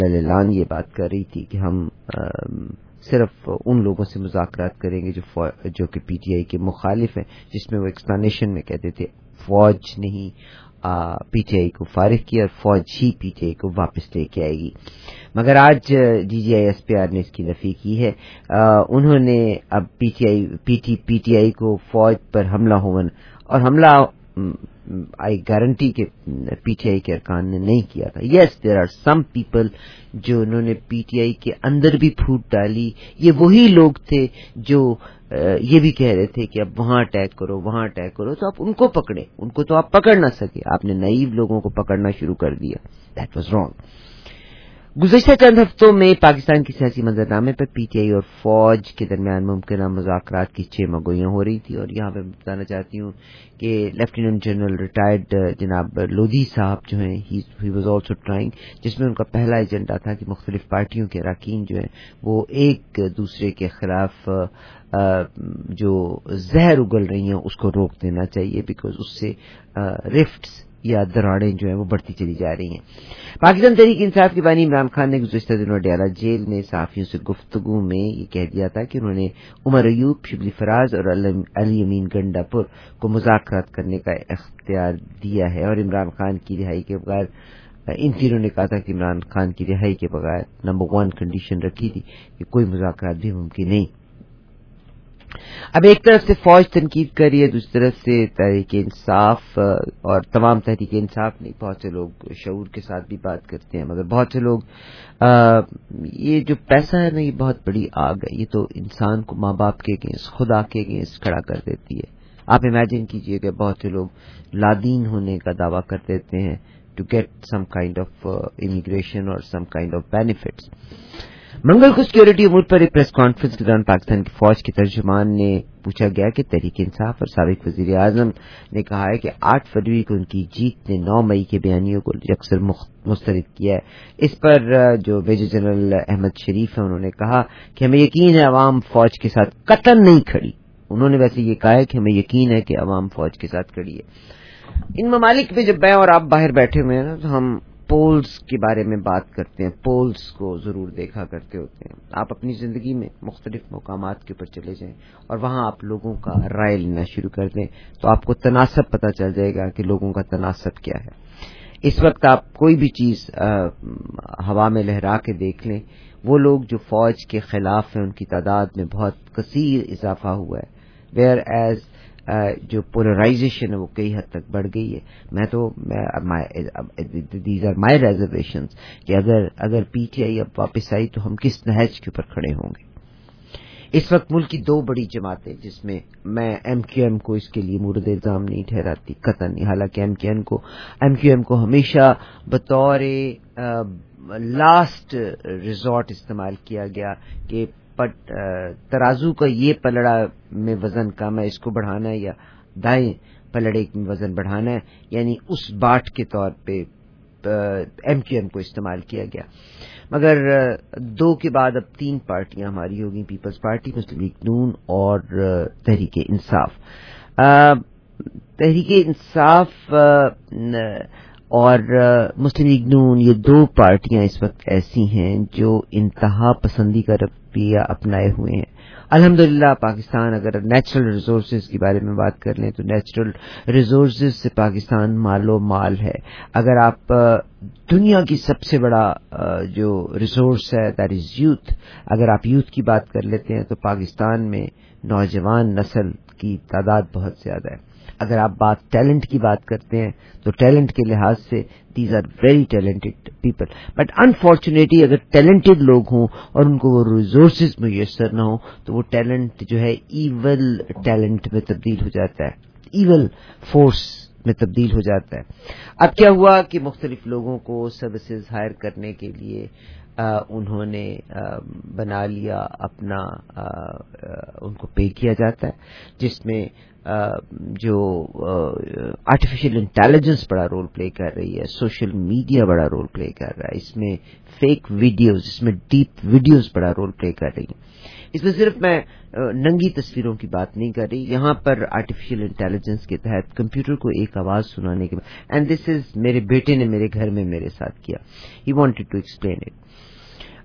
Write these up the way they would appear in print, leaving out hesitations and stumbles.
اعلان یہ بات کر رہی تھی کہ ہم صرف ان لوگوں سے مذاکرات کریں گے جو کہ پی ٹی آئی کے مخالف ہیں، جس میں وہ ایکسپلینیشن میں کہتے تھے فوج نہیں پی ٹی آئی کو فارغ کیا اور فوج ہی پی ٹی آئی کو واپس لے کے آئے گی، مگر آج D G I S P R نے اس کی نفی کی ہے۔ انہوں نے اب پی ٹی آئی کو فوج پر حملہ ہونا اور حملہ آئی گارنٹی کہ پی ٹی آئی کے ارکان نے نہیں کیا تھا۔ یس دیر آر سم پیپل جو انہوں نے پی ٹی آئی کے اندر بھی پھوٹ ڈالی، یہ وہی لوگ تھے جو یہ بھی کہہ رہے تھے کہ اب وہاں اٹیک کرو وہاں اٹیک کرو، تو آپ ان کو پکڑے، ان کو تو آپ پکڑ نہ سکے، آپ نے نائیو لوگوں کو پکڑنا شروع کر دیا۔ That was wrong. گزشتہ چند ہفتوں میں پاکستان کی سیاسی منظرنامے پر پی ٹی آئی اور فوج کے درمیان ممکنہ مذاکرات کی 6 مگوئیاں ہو رہی تھی، اور یہاں پہ بتانا چاہتی ہوں کہ لیفٹیننٹ جنرل ریٹائرڈ جناب لودھی صاحب جو ہیں ہی واز آلسو ٹرائنگ، جس میں ان کا پہلا ایجنڈا تھا کہ مختلف پارٹیوں کے اراکین جو ہیں وہ ایک دوسرے کے خلاف جو زہر اگل رہی ہیں اس کو روک دینا چاہیے، بیکاز اس سے رفٹس یا دراڑیں جو ہیں وہ بڑھتی چلی جا رہی ہیں۔ پاکستان تحریک انصاف کے بانی عمران خان نے گزشتہ دنوں ڈیالہ جیل میں صحافیوں سے گفتگو میں یہ کہہ دیا تھا کہ انہوں نے عمر ایوب، شبلی فراز اور علی امین گنڈا پور کو مذاکرات کرنے کا اختیار دیا ہے، اور عمران خان کی رہائی کے بغیر ان تینوں نے کہا تھا کہ عمران خان کی رہائی کے بغیر نمبر 1 کنڈیشن رکھی تھی کہ کوئی مذاکرات بھی ممکن نہیں۔ اب ایک طرف سے فوج تنقید کر رہی ہے، دوسری طرف سے تحریک انصاف اور تمام تحریک انصاف نہیں، بہت سے لوگ شعور کے ساتھ بھی بات کرتے ہیں، مگر بہت سے لوگ یہ جو پیسہ ہے نا یہ بہت بڑی آگ ہے، یہ تو انسان کو ماں باپ کے اگینسٹ، خدا کے اگینسٹ کھڑا کر دیتی ہے۔ آپ امیجن کیجئے کہ بہت سے لوگ لادین ہونے کا دعویٰ کر دیتے ہیں to get some kind of immigration اور سم کائنڈ آف بینیفٹس۔ منگل کو سیکورٹی امور پر ایک پریس کانفرنس کے دوران پاکستان کی فوج کے ترجمان نے پوچھا گیا کہ تحریک انصاف اور سابق وزیر اعظم نے کہا ہے کہ 8 فروری کو ان کی جیت نے 9 مئی کے بیانیوں کو یکسر مسترد کیا ہے۔ اس پر جو میجر جنرل احمد شریف ہیں انہوں نے کہا کہ ہمیں یقین ہے عوام فوج کے ساتھ قطعاً نہیں کھڑی۔ انہوں نے ویسے یہ کہا ہے کہ ہمیں یقین ہے کہ عوام فوج کے ساتھ کھڑی ہے۔ ان ممالک میں جب میں اور آپ باہر بیٹھے ہوئے ہیں نا تو ہم پولز کے بارے میں بات کرتے ہیں، پولز کو ضرور دیکھا کرتے ہوتے ہیں۔ آپ اپنی زندگی میں مختلف مقامات کے اوپر چلے جائیں اور وہاں آپ لوگوں کا رائے لینا شروع کر دیں تو آپ کو تناسب پتہ چل جائے گا کہ لوگوں کا تناسب کیا ہے۔ اس وقت آپ کوئی بھی چیز ہوا میں لہرا کے دیکھ لیں، وہ لوگ جو فوج کے خلاف ہیں ان کی تعداد میں بہت کثیر اضافہ ہوا ہے، ویئر ایز جو پولرائزیشن ہے وہ کئی حد تک بڑھ گئی ہے۔ دیز آر مائی ریزرویشنز کہ اگر پی ٹی آئی اب واپس آئی تو ہم کس نہج کے اوپر کھڑے ہوں گے۔ اس وقت ملک کی 2 بڑی جماعتیں، جس میں میں ایم کیو ایم کو اس کے لیے مورد الزام نہیں ٹھہراتی قطعاً، حالانکہ ایم کیو ایم کو ہمیشہ بطور لاسٹ ریزورٹ استعمال کیا گیا کہ ترازو کا یہ پلڑا میں وزن کم ہے، اس کو بڑھانا ہے، یا دائیں پلڑے میں وزن بڑھانا ہے، یعنی اس باٹ کے طور پہ ایم کیو ایم کو استعمال کیا گیا۔ مگر 2 کے بعد اب 3 پارٹیاں ہماری ہوگی، پیپلز پارٹی، مسلم لیگ نون اور تحریک انصاف۔ تحریک انصاف اور مسلم لیگ نون یہ 2 پارٹیاں اس وقت ایسی ہیں جو انتہا پسندی کا رویہ اپنائے ہوئے ہیں۔ الحمدللہ پاکستان اگر نیچرل ریسورسز کے بارے میں بات کر لیں تو نیچرل ریسورسز سے پاکستان مال و مال ہے۔ اگر آپ دنیا کی سب سے بڑا جو ریسورس ہے دیٹ از یوتھ، اگر آپ یوتھ کی بات کر لیتے ہیں تو پاکستان میں نوجوان نسل کی تعداد بہت زیادہ ہے۔ اگر آپ ٹیلنٹ کی بات کرتے ہیں تو ٹیلنٹ کے لحاظ سے these are very talented people, but unfortunately اگر ٹیلنٹڈ لوگ ہوں اور ان کو وہ ریسورسز میسر نہ ہوں تو وہ ٹیلنٹ جو ہے ایول ٹیلنٹ میں تبدیل ہو جاتا ہے، ایول فورس میں تبدیل ہو جاتا ہے۔ اب کیا ہوا کہ مختلف لوگوں کو سروسز ہائر کرنے کے لیے انہوں نے بنا لیا اپنا، ان کو پے کیا جاتا ہے، جس میں جو آرٹیفیشل انٹیلیجنس بڑا رول پلے کر رہی ہے، سوشل میڈیا بڑا رول پلے کر رہا ہے، اس میں فیک ویڈیوز، اس میں ڈیپ ویڈیوز بڑا رول پلے کر رہی ہیں۔ اس میں صرف میں ننگی تصویروں کی بات نہیں کر رہی، یہاں پر آرٹیفیشل انٹیلیجنس کے تحت کمپیوٹر کو ایک آواز سنانے کے بعد، اینڈ دس از میرے بیٹے نے میرے گھر میں میرے ساتھ کیا، he wanted to explain it.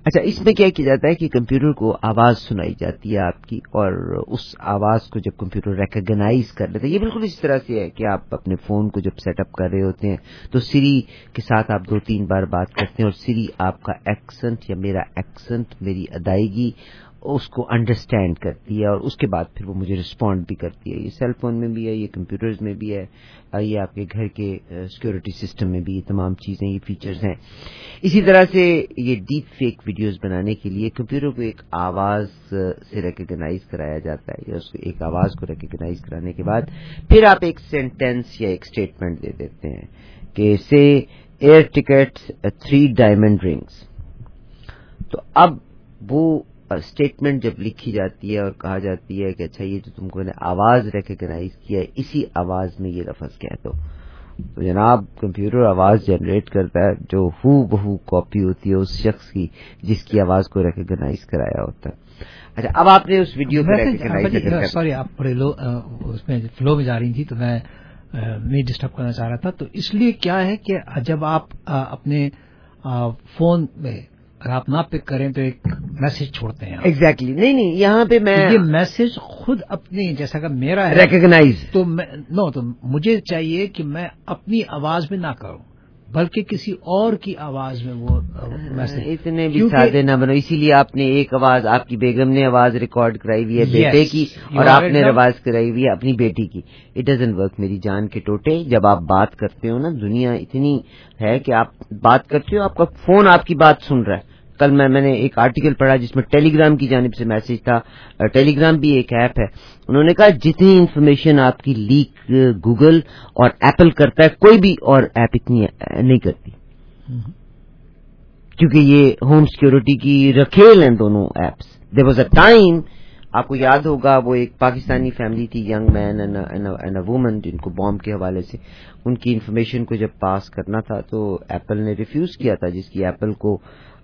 اچھا، اس میں کیا کیا جاتا ہے کہ کمپیوٹر کو آواز سنائی جاتی ہے آپ کی، اور اس آواز کو جب کمپیوٹر ریکگنائز کر لیتا ہے، یہ بالکل اس طرح سے ہے کہ آپ اپنے فون کو جب سیٹ اپ کر رہے ہوتے ہیں تو سری کے ساتھ آپ 2-3 بار بات کرتے ہیں، اور سری آپ کا ایکسنٹ یا میرا ایکسنٹ، میری ادائیگی اس کو انڈرسٹینڈ کرتی ہے، اور اس کے بعد پھر وہ مجھے رسپونڈ بھی کرتی ہے. یہ سیل فون میں بھی ہے، یہ کمپیوٹرز میں بھی ہے، یہ آپ کے گھر کے سیکورٹی سسٹم میں بھی یہ تمام چیزیں، یہ فیچرز ہیں. اسی طرح سے یہ ڈیپ فیک ویڈیوز بنانے کے لیے کمپیوٹر کو ایک آواز سے ریکگنائز کرایا جاتا ہے، یا اس کو ایک آواز کو ریکگنائز کرانے کے بعد پھر آپ ایک سینٹینس یا ایک اسٹیٹمنٹ دے دیتے ہیں کہ سے ایئر ٹکٹس 3 ڈائمنڈ رنگس. تو اب وہ اسٹیٹمنٹ جب لکھی جاتی ہے اور کہا جاتی ہے کہ اچھا یہ جو تم کو نے آواز ریکگنائز کیا ہے، اسی آواز میں یہ لفظ کہہ دو، تو جناب کمپیوٹر آواز جنریٹ کرتا ہے جو ہو بہو کاپی ہوتی ہے اس شخص کی جس کی آواز کو ریکگنائز کرایا ہوتا ہے. اچھا، اب آپ نے اس ویڈیو کو سوری آپ بڑے اس میں فلو میں جا رہی تھی تو میں نہیں ڈسٹرب کرنا چاہ رہا تھا. تو اس لیے کیا ہے کہ جب آپ اپنے فون میں اگر آپ نہ پک کریں تو ایک میسج چھوڑتے ہیں. ایگزیکٹلی نہیں یہاں پہ میں یہ میسج خود اپنی جیسا کہ میرا ہے ریکگنائز تو تو مجھے چاہیے کہ میں اپنی آواز میں نہ کروں بلکہ کسی اور کی آواز میں وہ میسج. اتنے بھی سادے نہ بنو، اسی لیے آپ نے ایک آواز، آپ کی بیگم نے آواز ریکارڈ کرائی ہوئی ہے بیٹے کی، اور آپ نے آواز کرائی ہوئی ہے اپنی بیٹی کی. اٹ ڈزنٹ ورک میری جان کے ٹوٹے. جب آپ بات کرتے ہو نا، دنیا اتنی ہے کہ آپ بات کرتے ہو، آپ کا فون آپ کی بات سن رہا ہے. کل میں نے ایک آرٹیکل پڑھا جس میں ٹیلی گرام کی جانب سے میسج تھا. ٹیلی گرام بھی ایک ایپ ہے. انہوں نے کہا جتنی انفارمیشن آپ کی لیک گوگل اور ایپل کرتا ہے، کوئی بھی اور ایپ اتنی نہیں کرتی، کیونکہ یہ ہوم سیکورٹی کی رکھیل ہیں دونوں apps. There was a time, آپ کو یاد ہوگا، وہ ایک پاکستانی فیملی تھی، young man and a woman, جن کو بام کے حوالے سے ان کی انفارمیشن کو جب پاس کرنا تھا تو ایپل نے ریفیوز کیا تھا، جس کی ایپل کو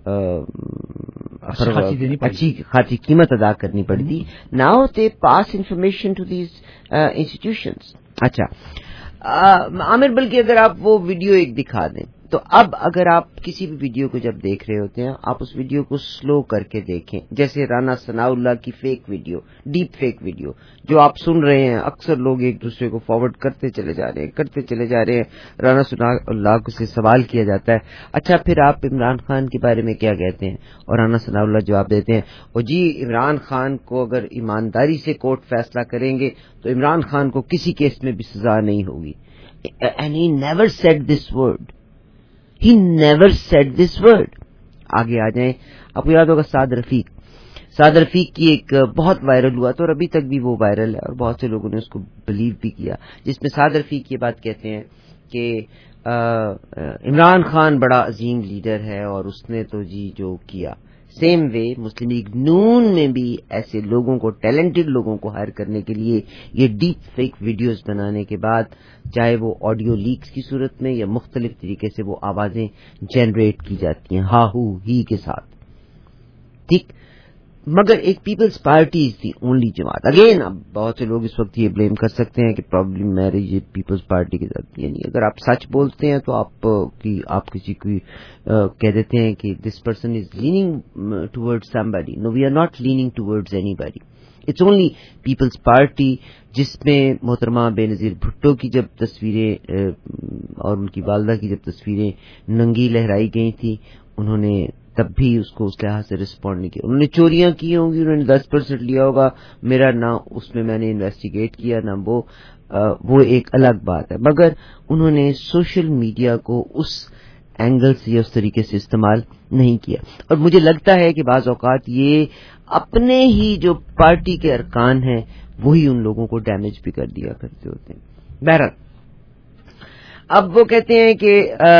اچھی خاصی قیمت ادا کرنی پڑی تھی. Now they pass information to these institutions. اچھا عامر، بلکہ اگر آپ وہ ویڈیو ایک دکھا دیں تو اب اگر آپ کسی بھی ویڈیو کو جب دیکھ رہے ہوتے ہیں، آپ اس ویڈیو کو سلو کر کے دیکھیں. جیسے رانا ثناء اللہ کی fake video, deep fake video جو آپ سن رہے ہیں، اکثر لوگ ایک دوسرے کو فارورڈ کرتے چلے جا رہے ہیں. رانا ثناء اللہ کو سے سوال کیا جاتا ہے، اچھا پھر آپ عمران خان کے بارے میں کیا کہتے ہیں؟ اور رانا ثناء اللہ جواب دیتے ہیں، اور جی عمران خان کو اگر ایمانداری سے کورٹ فیصلہ کریں گے تو عمران خان کو کسی کیس میں بھی سزا نہیں ہوگی. And he never said this word. He never said this word. آگے آ جائیں، آپ کو یاد ہوگا سعد رفیق کی ایک بہت وائرل ہوا تو، اور ابھی تک بھی وہ وائرل ہے اور بہت سے لوگوں نے اس کو بلیو بھی کیا، جس میں سعد رفیق یہ بات کہتے ہیں کہ عمران خان بڑا عظیم لیڈر ہے اور اس نے تو جی جو کیا. سیم وے مسلم لیگ نون میں بھی ایسے لوگوں کو، ٹیلنٹڈ لوگوں کو ہائر کرنے کے لیے یہ ڈیپ فیک ویڈیوز بنانے کے بعد، چاہے وہ آڈیو لیکس کی صورت میں یا مختلف طریقے سے وہ آوازیں جنریٹ کی جاتی ہیں ہا ہو ہی کے ساتھ. ٹھیک، مگر ایک People's Party is the only جماعت. اگین اب بہت سے لوگ اس وقت یہ بلیم کر سکتے ہیں کہ پرابلم میرج پیپلز پارٹی کے ساتھ، یعنی اگر آپ سچ بولتے ہیں تو آپ کسی کو کہہ دیتے ہیں کہ this person is leaning toward somebody. No, we are not leaning towards anybody. It's only People's Party, جس میں محترمہ بے نظیر بھٹو کی جب تصویریں اور ان کی والدہ کی جب تصویریں ننگی لہرائی گئی تھی، انہوں نے تب بھی اس کو اس لحاظ سے رسپونڈ نہیں کیا. انہوں نے چوریاں کی ہوں گی، انہوں نے 10% لیا ہوگا، میرا نہ اس میں نے انویسٹیگیٹ کیا نہ وہ ایک الگ بات ہے. مگر انہوں نے سوشل میڈیا کو اس اینگل سے یا اس طریقے سے استعمال نہیں کیا. اور مجھے لگتا ہے کہ بعض اوقات یہ اپنے ہی جو پارٹی کے ارکان ہیں وہی ان لوگوں کو ڈیمیج بھی کر دیا کرتے ہوتے ہیں. بہرحال اب وہ کہتے ہیں کہ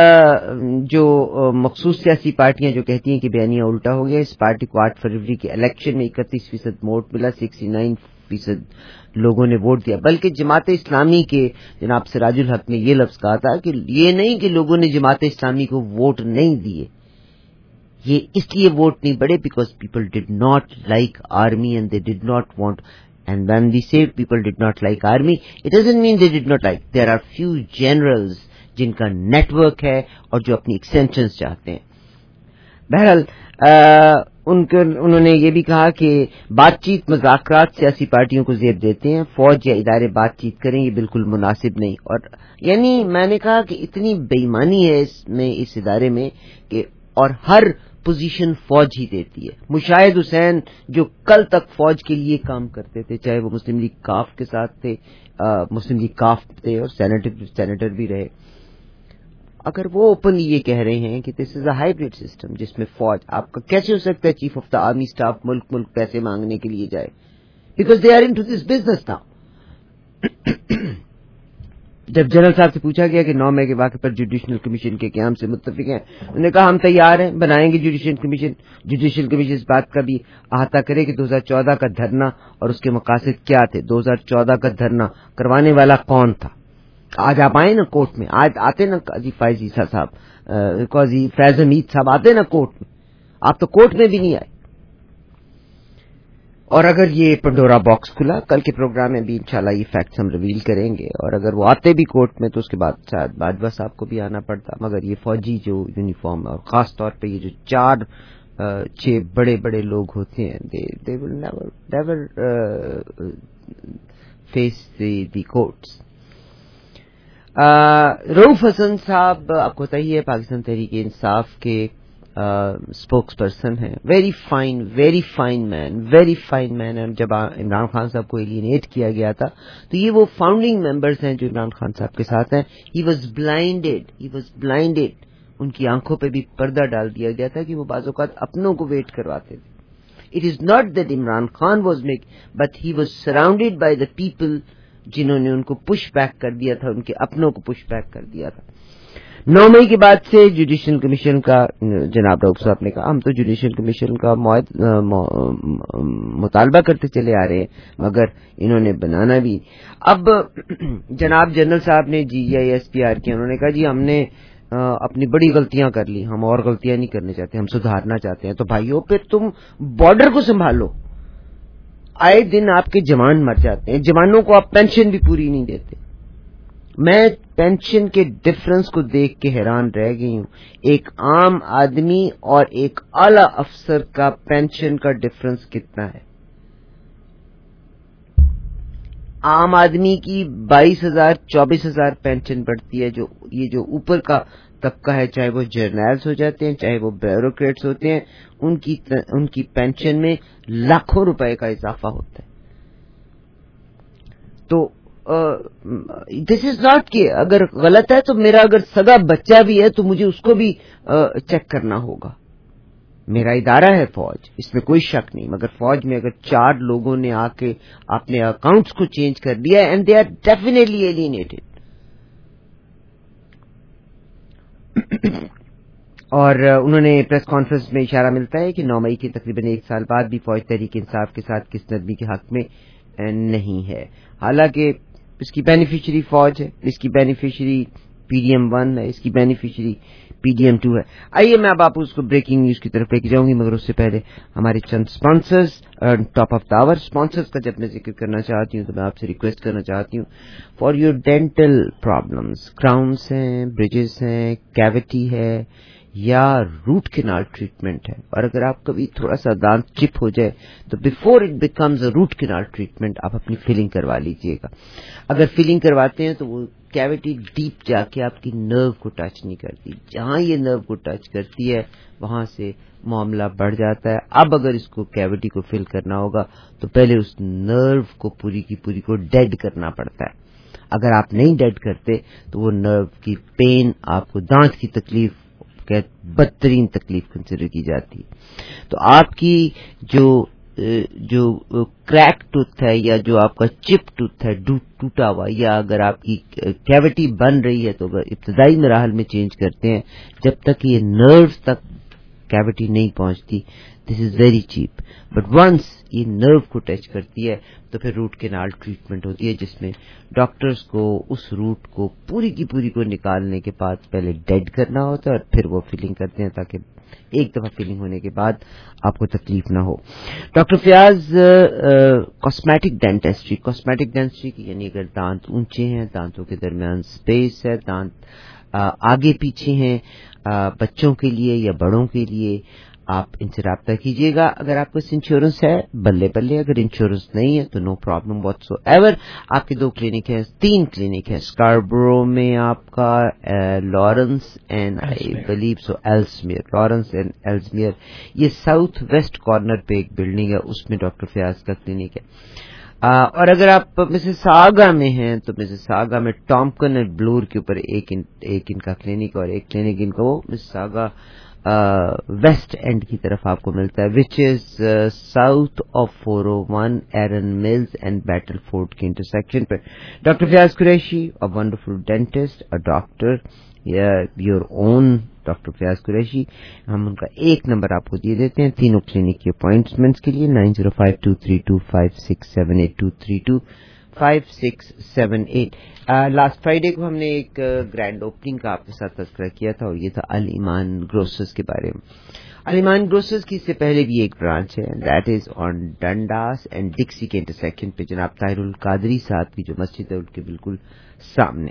جو مخصوص سیاسی پارٹیاں جو کہتی ہیں کہ بیانیہ الٹا ہو گیا، اس پارٹی کو 8 فروری کے الیکشن میں 31% ووٹ ملا، 69% لوگوں نے ووٹ دیا. بلکہ جماعت اسلامی کے جناب سراج الحق نے یہ لفظ کہا تھا کہ یہ نہیں کہ لوگوں نے جماعت اسلامی کو ووٹ نہیں دیے، یہ اس لیے ووٹ نہیں بڑھے because people did not like army and they did not want. And when we say people did not like army, it doesn't mean they did not like. There are few generals جن کا net work ہے اور جو اپنی extensions چاہتے ہیں. بہرحال انہوں نے یہ بھی کہا کہ بات چیت مذاکرات سیاسی پارٹیوں کو زیب دیتے ہیں، فوج یا ادارے بات چیت کریں یہ بالکل مناسب نہیں. اور یعنی میں نے کہا کہ اتنی بے ایمانی ہے اس ادارے میں کہ اور ہر پوزیشن فوج ہی دیتی ہے. مشاہد حسین جو کل تک فوج کے لیے کام کرتے تھے، چاہے وہ مسلم لیگ کاف کے ساتھ تھے، مسلم لیگ کاف تھے اور سینیٹر بھی رہے، اگر وہ اوپنلی یہ کہہ رہے ہیں کہ دس از اے ہائیبرڈ سسٹم جس میں فوج، آپ کا کیسے ہو سکتا ہے chief of the army staff ملک پیسے مانگنے کے لیے جائے؟ Because they are into this business now. جب جنرل صاحب سے پوچھا گیا کہ 9 مئی کے واقعے پر جوڈیشل کمیشن کے قیام سے متفق ہیں، انہوں نے کہا ہم تیار ہیں، بنائیں گے جوڈیشل کمیشن. جوڈیشل کمیشن اس بات کا بھی احاطہ کرے کہ 2014 کا دھرنا اور اس کے مقاصد کیا تھے. 2014 کا دھرنا کروانے والا کون تھا؟ آج آپ آئے نا کورٹ میں، آج آتے نا قاضی فائز عیسیٰ صاحب، قاضی فیض حمید صاحب آتے نا کورٹ میں، آپ تو کورٹ میں بھی نہیں آئے. اور اگر یہ پنڈورا باکس کھلا، کل کے پروگرام میں بھی انشاءاللہ یہ فیکٹس ہم ریویل کریں گے، اور اگر وہ آتے بھی کورٹ میں تو اس کے بعد شاید باجوہ صاحب کو بھی آنا پڑتا. مگر یہ فوجی جو یونیفارم اور خاص طور پہ یہ جو 4-6 بڑے بڑے لوگ ہوتے ہیں، they will never face the courts. رؤوف حسن صاحب آپ کو پتہ ہی ہے پاکستان تحریک انصاف کے اسپوکس پرسن ہیں. Very fine man. جب عمران خان صاحب کو ایلینیٹ کیا گیا تھا تو یہ وہ فاؤنڈنگ ممبرز ہیں جو عمران خان صاحب کے ساتھ ہیں. He was blinded. ان کی آنکھوں پہ بھی پردہ ڈال دیا گیا تھا کہ وہ بعض اوقات اپنوں کو ویٹ کرواتے تھے. It is not that Imran Khan was make, but he was surrounded by the people جنہوں نے ان کو پش بیک کر دیا تھا، ان کے اپنوں کو پش بیک کر دیا تھا. 9 مئی کے بعد سے جوڈیشل کمیشن کا، جناب ڈاکٹر صاحب نے کہا ہم تو جوڈیشل کمیشن کا مطالبہ کرتے چلے آ رہے ہیں، مگر انہوں نے بنانا بھی. اب جناب جنرل صاحب نے GISPR کیا، انہوں نے کہا جی ہم نے اپنی بڑی غلطیاں کر لی، ہم اور غلطیاں نہیں کرنے چاہتے، ہم سدھارنا چاہتے ہیں. تو بھائیو پھر تم بارڈر کو سنبھالو. آئے دن آپ کے جوان مر جاتے ہیں، جوانوں کو آپ پینشن بھی پوری نہیں دیتے. میں پینشن کے ڈفرنس کو دیکھ کے حیران رہ گئی ہوں. ایک عام آدمی اور ایک اعلی افسر کا پینشن کا ڈفرنس کتنا ہے؟ عام آدمی کی 22,000 24,000 پینشن بڑھتی ہے. یہ جو اوپر کا طبقہ ہے، چاہے وہ جرنیلز ہو جاتے ہیں، چاہے وہ بیوروکریٹس ہوتے ہیں، ان کی پینشن میں لاکھوں روپے کا اضافہ ہوتا ہے. تو دس از ناٹ کہ اگر غلط ہے تو میرا اگر سگا بچہ بھی ہے تو مجھے اس کو بھی چیک کرنا ہوگا. میرا ادارہ ہے فوج، اس میں کوئی شک نہیں، مگر فوج میں اگر 4 لوگوں نے آ کے اپنے اکاؤنٹس کو چینج کر دیا and they are definitely alienated. اور انہوں نے پریس کانفرنس میں اشارہ ملتا ہے کہ 9 مئی کے تقریباً 1 سال بعد بھی فوج تحریک انصاف کے ساتھ کس نرمی کے حق میں نہیں ہے. حالانکہ اس کی بینیفیشری فوج ہے، اس کی بینیفیشری PDM-1 ہے، اس کی بینیفیشری PDM-2 ہے. آئیے میں اب آپ اس کو بریکنگ نیوز کی طرف لے کے جاؤں گی، مگر اس سے پہلے ہمارے چند sponsors top of the hour. Sponsors کا جب میں ذکر کرنا چاہتی ہوں تو میں آپ سے ریکویسٹ کرنا چاہتی ہوں for your dental problems, crowns ہیں، بریجز ہیں، کیوٹی ہے یا روٹ کینال ٹریٹمنٹ ہے. اور اگر آپ کبھی تھوڑا سا دانت چپ ہو جائے تو before it becomes a root canal treatment آپ اپنی فیلنگ کروا لیجئے گا. اگر فیلنگ کرواتے ہیں تو وہ کیوٹی ڈیپ جا کے آپ کی نرو کو ٹچ نہیں کرتی. جہاں یہ نرو کو ٹچ کرتی ہے وہاں سے معاملہ بڑھ جاتا ہے. اب اگر اس کو کیوٹی کو فل کرنا ہوگا تو پہلے اس نرو کو پوری کی پوری کو ڈیڈ کرنا پڑتا ہے. اگر آپ نہیں ڈیڈ کرتے تو وہ نرو کی پین آپ کو دانت کی تکلیف بدترین تکلیف کنسیڈر کی جاتی ہے. تو آپ کی جو کریک ٹوتھ ہے یا جو آپ کا چپ ٹوتھ ہے ٹوٹا ہوا، یا اگر آپ کی کیوٹی بن رہی ہے تو اگر ابتدائی مراحل میں چینج کرتے ہیں جب تک یہ نروز تک کیوٹی نہیں پہنچتی، this is very cheap. But once یہ نرو کو ٹچ کرتی ہے تو پھر روٹ کینال ٹریٹمنٹ ہوتی ہے جس میں ڈاکٹرز کو اس روٹ کو پوری کی پوری کو نکالنے کے بعد پہلے ڈیڈ کرنا ہوتا ہے اور پھر وہ فیلنگ کرتے ہیں تاکہ ایک دفعہ فیلنگ ہونے کے بعد آپ کو تکلیف نہ ہو. ڈاکٹر فیاض کاسمیٹک ڈینٹسٹری کی یعنی اگر دانت اونچے ہیں، دانتوں کے درمیان سپیس ہے، دانت آگے پیچھے ہیں، بچوں کے لیے یا بڑوں کے لیے آپ ان سے رابطہ کیجیے گا. اگر آپ کو انشورنس ہے بلے بلے, اگر انشورنس نہیں ہے تو نو پرابلم واٹس ایور. آپ کے 2 کلینک ہیں, 3 کلینک ہیں اسکاربرو میں, آپ کا Lawrence and I believe so Ellesmere, Lawrence and Ellesmere, یہ ساؤتھ ویسٹ کارنر پہ ایک بلڈنگ ہے, اس میں ڈاکٹر فیاض کا کلینک ہے. اور اگر آپ مسیساگا میں ہیں تو مسیساگا میں ٹامپکن اینڈ بلور کے اوپر ایک ان کا کلینک, اور ایک کلینک ان کا وہ مسیساگا ویسٹ اینڈ کی طرف آپ کو ملتا ہے, which is south of 401 Erin Mills and Battleford کے انٹرسیکشن پہ. Doctor Fayaz Qureshi, a wonderful dentist, a doctor, your own doctor Fayaz Qureshi. ہم ان کا ایک نمبر آپ کو دیے دیتے ہیں تینوں کلینک کی اپوائنٹمنٹس کے لیے, 9052325678 2325678. لاسٹ فرائیڈے کو ہم نے ایک گرینڈ اوپننگ کا آپ کے ساتھ تذکرہ کیا تھا, اور یہ تھا الایمان گروسرز کے بارے میں. الایمان گروسرز کی اس سے پہلے بھی ایک برانچ ہے, that is on Dundas and Dixie کے انٹرسیکشن پہ, جناب طاہر القادری صاحب کی جو مسجد ہے ان کے بالکل سامنے.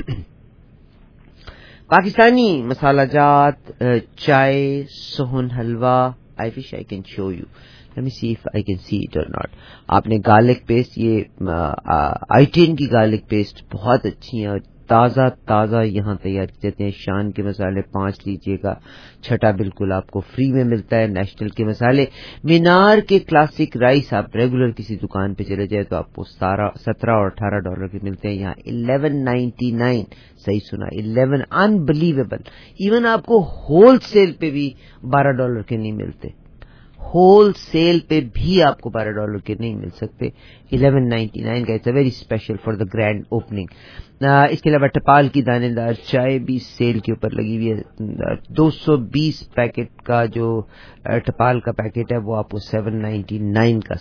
پاکستانی مسالہ جات, چائے, سہن حلوہ. I wish I can show you. Let me see if I can see it or not. آپ نے گارلک پیسٹ, یہ I-10 کی گارلک پیسٹ بہت اچھی ہیں اور تازہ یہاں تیار کی جاتے ہیں. شان کے مسالے 5 لیجیے گا, چھٹا بالکل آپ کو فری میں ملتا ہے. نیشنل کے مسالے, مینار کے کلاسک رائس, آپ ریگولر کسی دکان پہ چلے جائے تو آپ کو $17 اور $18 کے ملتے ہیں, یہاں $11.99. صحیح سنا, 11. انبلیویبل. ایون آپ کو ہول سیل پہ بھی $12 کے نہیں ملتے, ہول سیل پہ بھی آپ کو $12 کے نہیں مل سکتے. 11.99 کا, it's a very special for the grand opening. اس کے علاوہ ٹپال کی دانے دار چائے بھی سیل کے اوپر لگی ہوئی ہے. 220 پیکٹ کا جو ٹپال کا پیکٹ ہے وہ آپ کو 799 کا,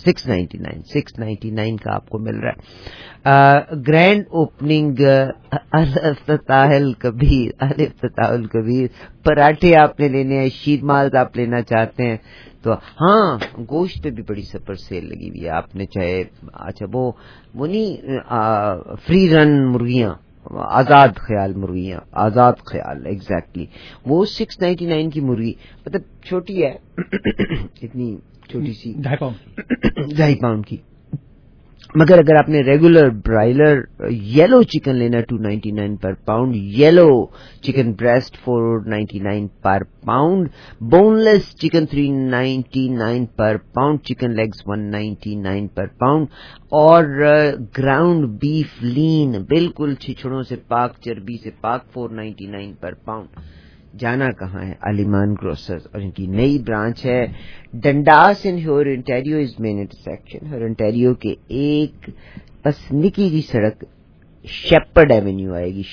699 کا آپ کو مل رہا ہے. گرینڈ اوپننگ الافتتاح الکبیر. پراٹھے آپ نے لینے ہیں, شیر مال آپ لینا چاہتے ہیں تو ہاں, گوشت پہ بھی بڑی سپر سیل لگی ہوئی ہے. آپ نے چاہے اچھا وہ نہیں فری رن مرغیاں, آزاد خیال ایگزیکٹلی, وہ 699 کی مرغی, مطلب چھوٹی ہے اتنی چھوٹی سی, 2.5 پاؤنڈ کی. مگر اگر آپ نے ریگولر برائلر یلو چکن لینا 299 per pound, yellow chicken breast 499 per pound, boneless chicken 399 per pound, chicken legs 199 per pound, اور گراؤنڈ بیف لین بالکل چھچڑوں سے پاک, چربی سے پاک 499 پر پاؤنڈ. جانا کہاں ہے؟ الایمان گروسرز, اور ان کی نئی برانچ ہے ڈنڈاس ان ہیور انٹیریو از مین انٹرسیکشن. ہیور انٹیریو کے ایک بس نکی سی سڑک شیپرڈ ایونیو آئے گی.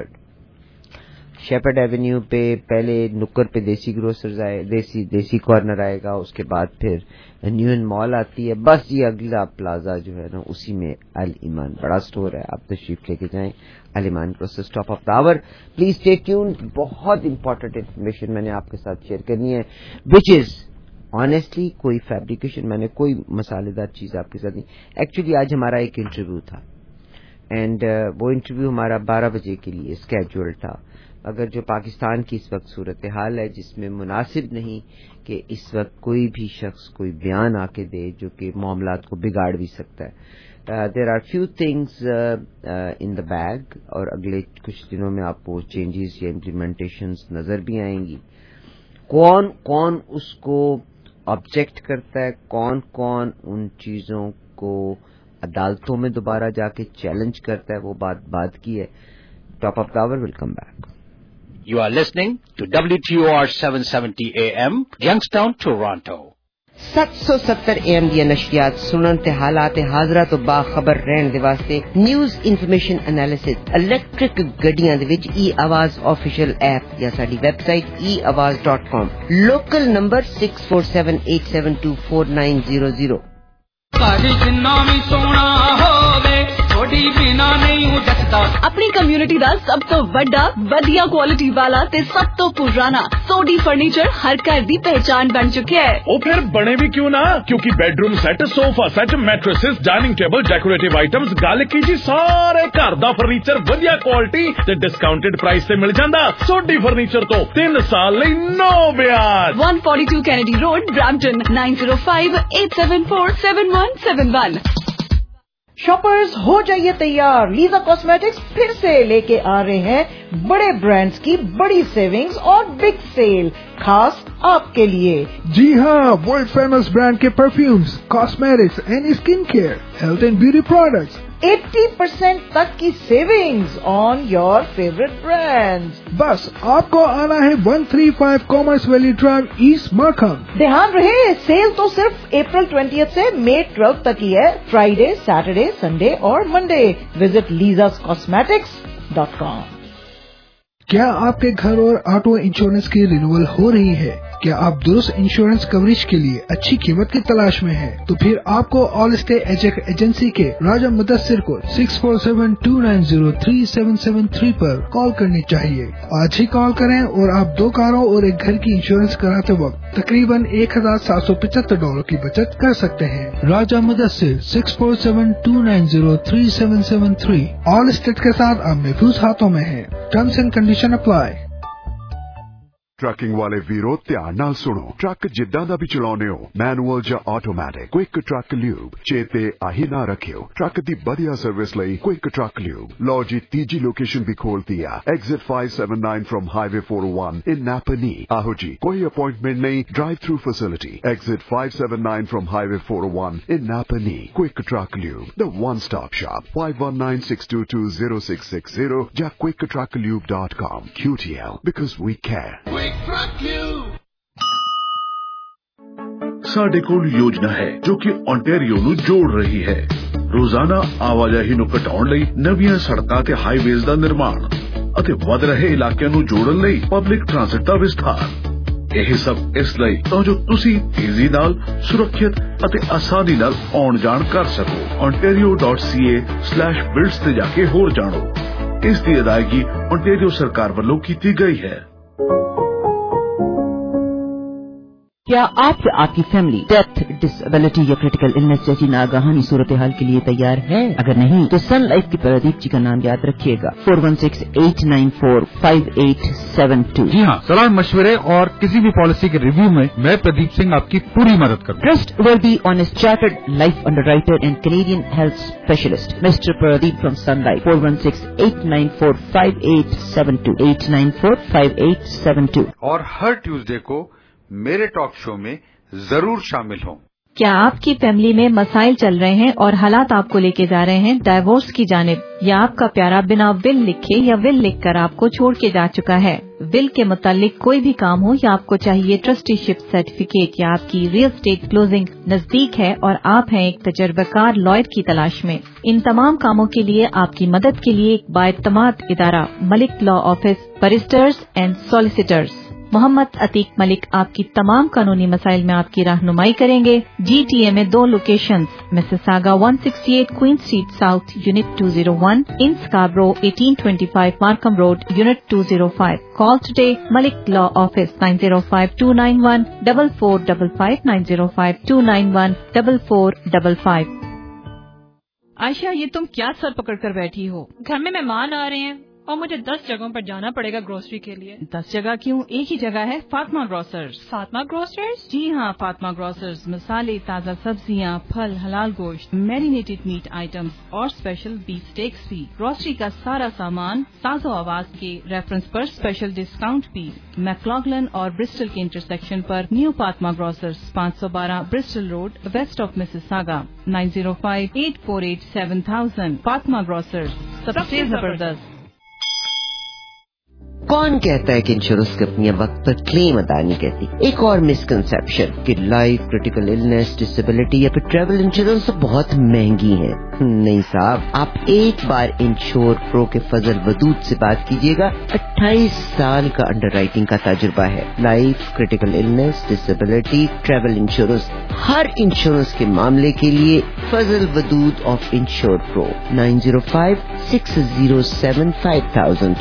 شیپرڈ ایونیو پہ پہلے نکر پہ دیسی گروسرز آئے, دیسی کارنر آئے گا, اس کے بعد پھر نیون مال آتی ہے, بس یہ اگلا پلازا جو ہے نا اسی میں الایمان بڑا سٹور ہے, آپ تشریف لے کے جائیں. الایمان grocers top of the hour. Please stay tuned, بہت امپورٹنٹ انفارمیشن میں نے آپ کے ساتھ شیئر کرنی ہے, وچ از آنیسٹلی کوئی فیبریکیشن, میں نے کوئی مسالے دار چیز آپ کے ساتھ نہیں. ایکچولی آج ہمارا ایک انٹرویو تھا, اینڈ وہ انٹرویو ہمارا 12 بجے کے لیے اسکیجول تھا. اگر جو پاکستان کی اس وقت صورتحال ہے جس میں مناسب نہیں کہ اس وقت کوئی بھی شخص کوئی بیان آ کے دے جو کہ معاملات کو بگاڑ بھی سکتا ہے. There are few things in the bag, اور اگلے کچھ دنوں میں آپ کو چینجز یا امپلیمنٹیشنز نظر بھی آئیں گی. کون اس کو آبجیکٹ کرتا ہے, کون ان چیزوں کو عدالتوں میں دوبارہ جا کے چیلنج کرتا ہے, وہ بات کی ہے. Top of the hour will come back. You are listening to WTOR 770 AM, Youngstown, Toronto. 770 AM دیا نشریات سنن تے حالات حاضرہ تو باخبر رہن دے واسطے نیوز انفارمیشن انالیسس الیکٹرک گڈیاں دے وچ ای آواز آفیشیل ایپ یا ساڈی website eawaz.com. Local number 6478724900. کالی جنہ بھی سونا ہووے सोडी बिना नहीं हूँ जचता। अपनी कम्युनिटी ਦਾ ਸਭ ਤੋਂ ਵੱਡਾ ਵਧੀਆ ਕੁਆਲਿਟੀ ਵਾਲਾ ਤੇ ਸਭ ਤੋਂ ਪੁਰਾਣਾ ਸੋਡੀ ਫਰਨੀਚਰ ਹਰ ਘਰ ਦੀ ਪਹਿਚਾਨ ਬਣ ਚੁੱਕਿਆ ਹੈ। ਉਹ ਫਿਰ ਬਣੇ ਵੀ ਕਿਉਂ ਨਾ, ਕਿਉਂਕਿ bedroom set, sofa set, mattresses, dining table, decorative items, ਗੱਲ ਕੀ ਜੀ ਸਾਰੇ ਘਰ ਦਾ ਫਰਨੀਚਰ ਵਧੀਆ ਕੁਆਲਿਟੀ ਤੇ ਡਿਸਕਾਊਂਟਡ ਪ੍ਰਾਈਸ ਤੇ ਮਿਲ ਜਾਂਦਾ। ਸੋਡੀ ਫਰਨੀਚਰ ਤੋਂ 3 ਸਾਲ ਲਈ ਨੋ ਵਿਆਜ। 142 Kennedy Road, Brampton, 9058747171। शॉपर्स हो जाइए तैयार, लीजा कॉस्मेटिक्स फिर से लेके आ रहे हैं बड़े ब्रांड्स की बड़ी सेविंग्स और बिग सेल खास आपके लिए। जी हाँ, वर्ल्ड फेमस ब्रांड के perfumes, cosmetics and skin care, health and beauty products, 80% तक की savings on your favourite brands. बस आपको आना है 135 Commerce Valley Drive, East Markham. ध्यान रहे, सेल तो सिर्फ अप्रैल 20 से मई 12 तक ही है, फ्राइडे, सैटरडे, संडे और मंडे। Visit lisascosmetics.com। क्या आपके घर और ऑटो इंश्योरेंस की रिन्यूअल हो रही है? क्या आप दुरुस्त इंश्योरेंस कवरेज के लिए अच्छी कीमत की तलाश में हैं? तो फिर आपको ऑल स्टे एजेंसी के राजा मुदस्सिर को 6472903773 पर कॉल करनी चाहिए। आज ही कॉल करें और आप 2 कारों और एक घर की इंश्योरेंस कराते वक्त तकरीबन $1,775 की बचत कर सकते हैं। राजा मुदस्सिर 6472903773 ऑल स्टेट के साथ आप महफूज हाथों में हैं। Terms and condition apply. Trucking ਵਾਲੇ ਵੀਰੋ ਧਿਆਨ ਨਾਲ ਸੁਣੋ, ਟਰੱਕ ਜਿੱਦਾਂ ਦਾ ਵੀ ਚਲਾਉਂਦੇ ਹੋ, ਮੈਨੂਅਲ ਜਾਂ ਆਟੋਮੈਟਿਕ, ਕੁਇਕ ਟਰੱਕ ਲਿਊਬ ਚੇਤੇ ਆਹੀ ਨਾ ਰੱਖਿਓ। ਟਰੱਕ ਦੀ ਵਧੀਆ ਸਰਵਿਸ ਲਈ ਕੁਇਕ ਟਰੱਕ ਲਿਊਬ। ਲਓ ਜੀ, ਤੀਜੀ ਲੋਕੇਸ਼ਨ ਵੀ ਖੋਲਤੀ ਆ, exit 579 from highway 401 in Napanee. ਆਹੋ ਜੀ, ਕੋਈ ਅਪਾਇੰਟਮੈਂਟ ਨਹੀਂ, drive through facility, exit 579 from highway 401 in Napanee. Quick truck lube, the one stop shop, 5196220660 ਜਾਂ quicktrucklube.com। QTL, because we care। ਸਾਡੇ ਕੋਲ ਯੋਜਨਾ ਹੈ ਜੋ ਕਿ ਓਨਟਾਰੀਓ ਨੂੰ ਜੋੜ ਰਹੀ ਹੈ। ਰੋਜ਼ਾਨਾ ਆਵਾਜਾਈ ਨੂੰ ਘਟਾਉਣ ਲਈ ਨਵੀਆਂ ਸੜਕਾਂ ਤੇ ਹਾਈਵੇਜ਼ ਦਾ ਨਿਰਮਾਣ ਅਤੇ ਵਧ ਰਹੇ ਇਲਾਕਿਆਂ ਨੂੰ ਜੋੜਨ ਲਈ ਪਬਲਿਕ ਟ੍ਰਾਂਸਪੋਰਟ ਦਾ ਵਿਸਥਾਰ। ਇਹ ਸਭ ਇਸ ਲਈ ਤਾਂ ਜੋ ਤੁਸੀਂ ਤੇਜ਼ੀ ਨਾਲ, ਸੁਰੱਖਿਅਤ ਅਤੇ ਆਸਾਨੀ ਨਾਲ ਆਉਣ ਜਾਣ ਕਰ ਸਕੋ। ontario.ca/builds ਤੇ ਜਾ ਕੇ ਹੋਰ ਜਾਣੋ। ਇਸ ਦੀ ਅਦਾਇਗੀ ਓਨਟਾਰੀਓ ਸਰਕਾਰ ਵੱਲੋਂ ਕੀਤੀ ਗਈ ਹੈ। क्या आप या आपकी फैमिली डेथ, डिसेबिलिटी या क्रिटिकल इलनेस जैसी नागहानी सूरत हाल के लिए तैयार है? अगर नहीं तो सन लाइफ के प्रदीप जी का नाम याद रखिएगा, 4168945872। जी हाँ, सलाह मशवरे और किसी भी पॉलिसी के रिव्यू में मैं प्रदीप सिंह आपकी पूरी मदद करूँ। Trustworthy honest chartered life underwriter and Canadian health specialist mister Pradeep from Sun Life, 4168945872, 8945872। और हर ट्यूसडे को मेरे टॉक शो में जरूर शामिल हों। क्या आपकी फैमिली में मसाइल चल रहे हैं और हालात आपको लेके जा रहे हैं डाइवोर्स की जानिब, या आपका प्यारा बिना विल लिखे या विल लिखकर आपको छोड़ के जा चुका है? विल के मुतालिक कोई भी काम हो या आपको चाहिए ट्रस्टीशिप सर्टिफिकेट, या आपकी रियल स्टेट क्लोजिंग नजदीक है और आप हैं एक तजर्बाकार लॉयर की तलाश में, इन तमाम कामों के लिए आपकी मदद के लिए एक बाएतमाद इदारा Malik law office, barristers and solicitors Mohammad Atiq Malik आपकी तमाम कानूनी मसाइल में आपकी रहनुमाई करेंगे। GTA में 2 locations, Mississauga 168 Queen Street South unit 201, in Scarborough 1825 Markham Road unit 205। Call today Malik law office 9052914455, 9052914455। Ayesha, ये तुम क्या सर पकड़ कर बैठी हो? घर में मेहमान आ रहे हैं और मुझे 10 जगहों पर जाना पड़ेगा ग्रोसरी के लिए। 10 जगह क्यों, एक ही जगह है, फातिमा ग्रोसर्स। फातिमा ग्रोसर्स? जी हाँ, फातिमा ग्रोसर्स मसाले, ताज़ा सब्जियाँ, फल, हलाल गोश्त, मैरिनेटेड मीट आइटम्स और स्पेशल बीफ स्टेक्स भी। ग्रोसरी का सारा सामान साजो आवाज के रेफरेंस पर स्पेशल डिस्काउंट भी। मैक्लॉगलन और ब्रिस्टल के इंटरसेक्शन पर new Fatima grocers, 512 Bristol Road, West of Mississauga, 9058487000। Fatima grocers, सबसे जबरदस्त। कौन कहता है कि इंश्योरेंस कंपनियां वक्त पर क्लेम अदा नहीं करती? एक और मिसकंसेप्शन कि लाइफ, क्रिटिकल इलनेस, डिसेबिलिटी या फिर ट्रैवल इंश्योरेंस बहुत महंगी है। नहीं साहब, आप एक बार इंश्योर प्रो के फजल वदूद से बात कीजिएगा। 28 साल का अंडरराइटिंग का तजुर्बा है। Life, critical illness, disability, travel insurance ہر انشورنس کے معاملے کے لیے Fazal Wadood of Insure Pro 9056075000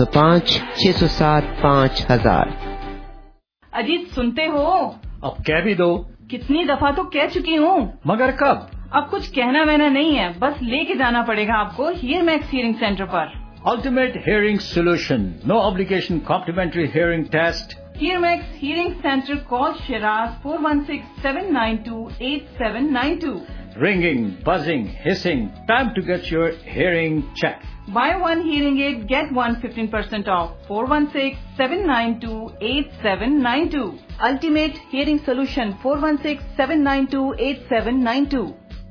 905-607-5000. Ajit سنتے ہو؟ اب کہہ بھی دو. کتنی دفعہ تو کہہ چکی ہوں. مگر کب؟ اب کچھ کہنا وہنا نہیں ہے، بس لے کے جانا پڑے گا آپ کو ہیئر میکس ہیئرنگ سینٹر پر. Ultimate Hearing Solution. No obligation complimentary hearing test. Hear Max Hearing Center. Call Shiraz 416-792-8792. Ringing, buzzing, hissing. Time to get your hearing checked. Buy one hearing aid, get one 15% off. 416-792-8792. Ultimate Hearing Solution. 416-792-8792.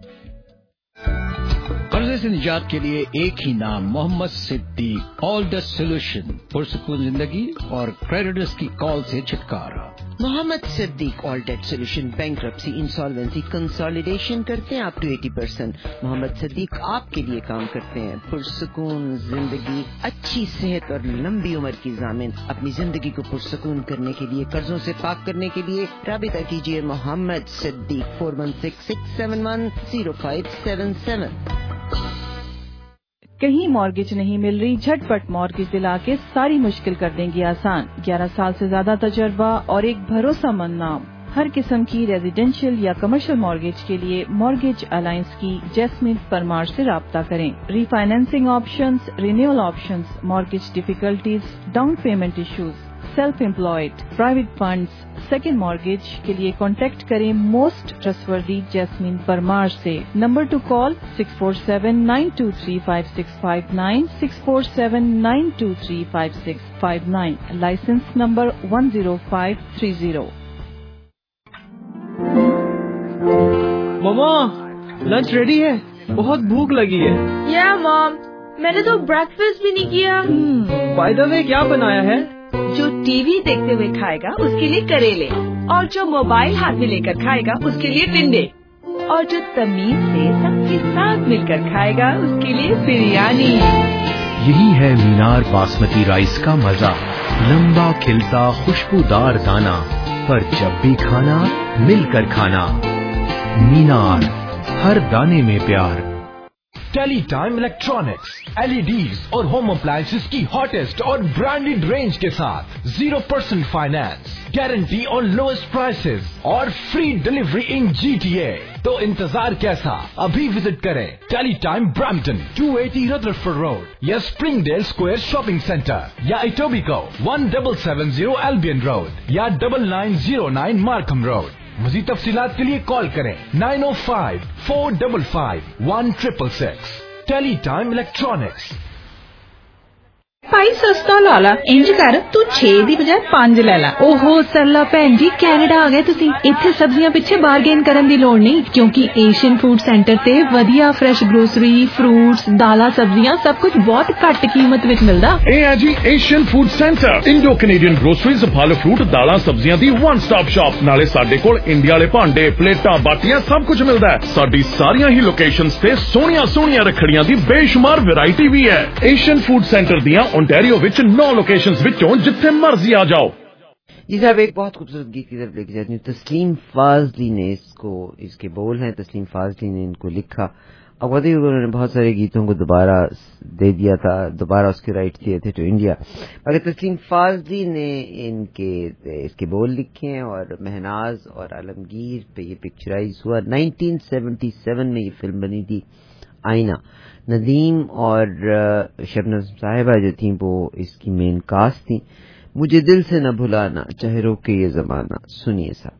قرضے سے نجات کے لیے ایک ہی نام، محمد صدیق. Oldest solution, پرسکون زندگی اور کریڈیٹرز کی کال سے چھٹکارا. Mohammad Siddique all debt solution bankruptcy insolvency consolidation کرتے ہیں اپ ٹو 80%. محمد صدیق آپ کے لیے کام کرتے ہیں. پرسکون زندگی، اچھی صحت اور لمبی عمر کی ضامن. اپنی زندگی کو پرسکون کرنے کے لیے، قرضوں سے پاک کرنے کے لیے رابطہ کیجیے محمد صدیق 416-671-0577. کہیں مارگیج نہیں مل رہی؟ جھٹ پٹ مارگیج دلا کے ساری مشکل کر دیں گی آسان. 11 سال سے زیادہ تجربہ اور ایک بھروسہ مند نام. ہر قسم کی ریزیڈینشیل یا کمرشل مارگیج کے لیے مارگیج الائنس کی جیسمین پرمار سے رابطہ کریں. Refinancing options, renewal options, mortgage difficulties, down payment issues, self employed, private funds, second mortgage کے لیے کانٹیکٹ کریں موسٹ ٹرسٹورڈی جیسمین پرمار سے. Number to call 647-923-5659 647-923-5659. License number 10530. ماما لنچ ریڈی ہے، بہت بھوک لگی ہے. یا مام، میں نے تو بریکفاسٹ بھی نہیں کیا. بائی دا وے کیا بنایا ہے؟ جو ٹی وی دیکھتے ہوئے کھائے گا اس کے لیے کریلے، اور جو موبائل ہاتھ میں لے کر کھائے گا اس کے لیے ٹنڈے، اور جو تمیز سے سب کے ساتھ مل کر کھائے گا اس کے لیے بریانی. یہی ہے مینار باسمتی رائس کا مزہ. لمبا کھلتا خوشبودار دانا، پر جب بھی کھانا مل کر کھانا. مینار، ہر دانے میں پیار. ٹیلی ٹائم الیکٹرانکس، LEDs اور ہوم اپلائنسز کی ہاٹیسٹ اور برانڈیڈ رینج کے ساتھ 0% finance, guarantee on lowest prices اور فری ڈلیوری ان GTA. تو انتظار کیسا؟ ابھی وزٹ کریں TeleTime Brampton 280 Rutherford Road یا Springdale Square shopping centre یا ایٹوبیکو 1770 ایلبین روڈ یا 9909 مارکم روڈ. مزید تفصیلات کے لیے کال کریں 905-455-1666. Tele time Electronics. ਭਾਈ ਸਸਤਾ ਲਾ ਲਾ, ਇੰਜ ਕਰ ਤੂੰ 6 ਦੀ ਬਜਾਏ 5 ਲੈ ਲੈ. ਓਹੋ ਸਰਲਾ ਭੈਣ ਜੀ, ਕੈਨੇਡਾ ਆ ਗਏ ਤੁਸੀਂ. ਇੱਥੇ ਸਬਜ਼ੀਆਂ ਪਿੱਛੇ ਬਾਰਗੇਨ ਕਰਨ ਦੀ ਲੋੜ ਨਹੀਂ, ਕਿਉਂਕਿ ਏਸ਼ੀਅਨ ਫੂਡ ਸੈਂਟਰ ਤੇ ਵਧੀਆ ਫਰੈਸ਼ ਗਰੋਸਰੀ, ਫਰੂਟਸ, ਦਾਲਾਂ, ਸਬਜ਼ੀਆਂ ਸਭ ਕੁਝ ਬਹੁਤ ਘੱਟ ਕੀਮਤ ਵਿੱਚ ਮਿਲਦਾ. ਇਹ ਹੈ ਜੀ Asian Food Centre, Indo Canadian groceries, ਫਲ ਫਰੂਟ, ਦਾਲਾਂ, ਸਬਜ਼ੀਆਂ ਦੀ ਵਨ ਸਟਾਪ ਸ਼ਾਪ. ਨਾਲੇ ਸਾਡੇ ਕੋਲ ਇੰਡੀਆ ਵਾਲੇ ਭਾਂਡੇ, ਪਲੇਟਾਂ, ਬਾਟੀਆਂ ਸਭ ਕੁਝ ਮਿਲਦਾ ਹੈ. ਸਾਡੀ ਸਾਰੀਆਂ ਹੀ ਲੋਕੇਸ਼ਨਸ ਤੇ ਸੋਹਣੀਆਂ ਰੱਖੜੀਆਂ ਦੀ ਬੇਸ਼ੁਮਾਰ ਵੈਰਾਈਟੀ ਵੀ ਹੈ. ਏਸ਼ੀਅਨ ਫੂਡ ਸੈਂਟਰ ਦੀਆਂ ओंटारियो विच 9 लोकेशंस विचों जिथे मर्जी आ जाओ. جی صاحب، ایک بہت خوبصورت گیت کی طرف لے کے جاتی ہوں. تسلیم فاضلی نے اس کے بول ہیں، تسلیم فاضلی نے ان کو لکھا. اب انہوں نے بہت سارے گیتوں کو دوبارہ دے دیا تھا، دوبارہ اس کے رائٹ دیے تھے ٹو انڈیا. مگر تسلیم فاضلی نے اس کے بول لکھے ہیں اور مہناز اور عالمگیر پہ یہ پکچرائز ہوا. 1977 میں یہ فلم بنی تھی آئینہ. ندیم اور شبنم صاحبہ جو تھیں وہ اس کی مین کاسٹ تھیں. مجھے دل سے نہ بھلانا چاہے روکے یہ زمانہ. سنیے صاحب.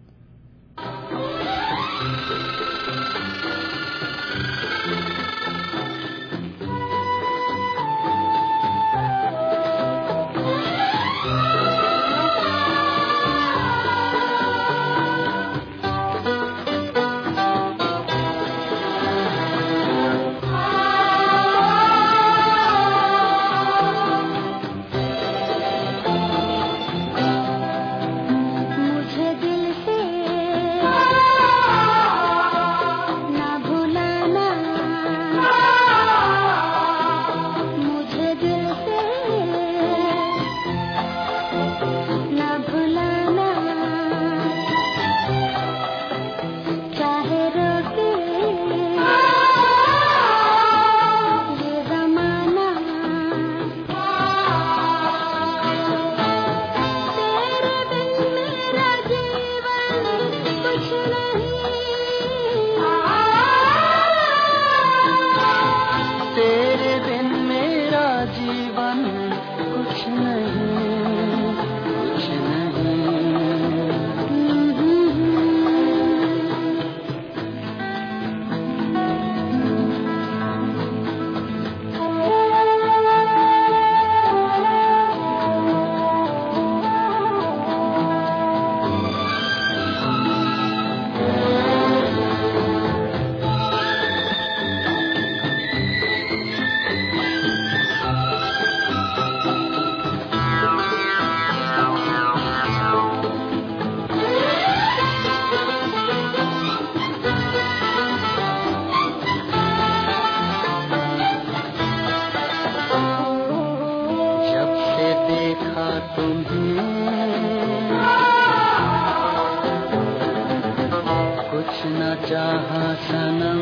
कुछ न चाहा सनम,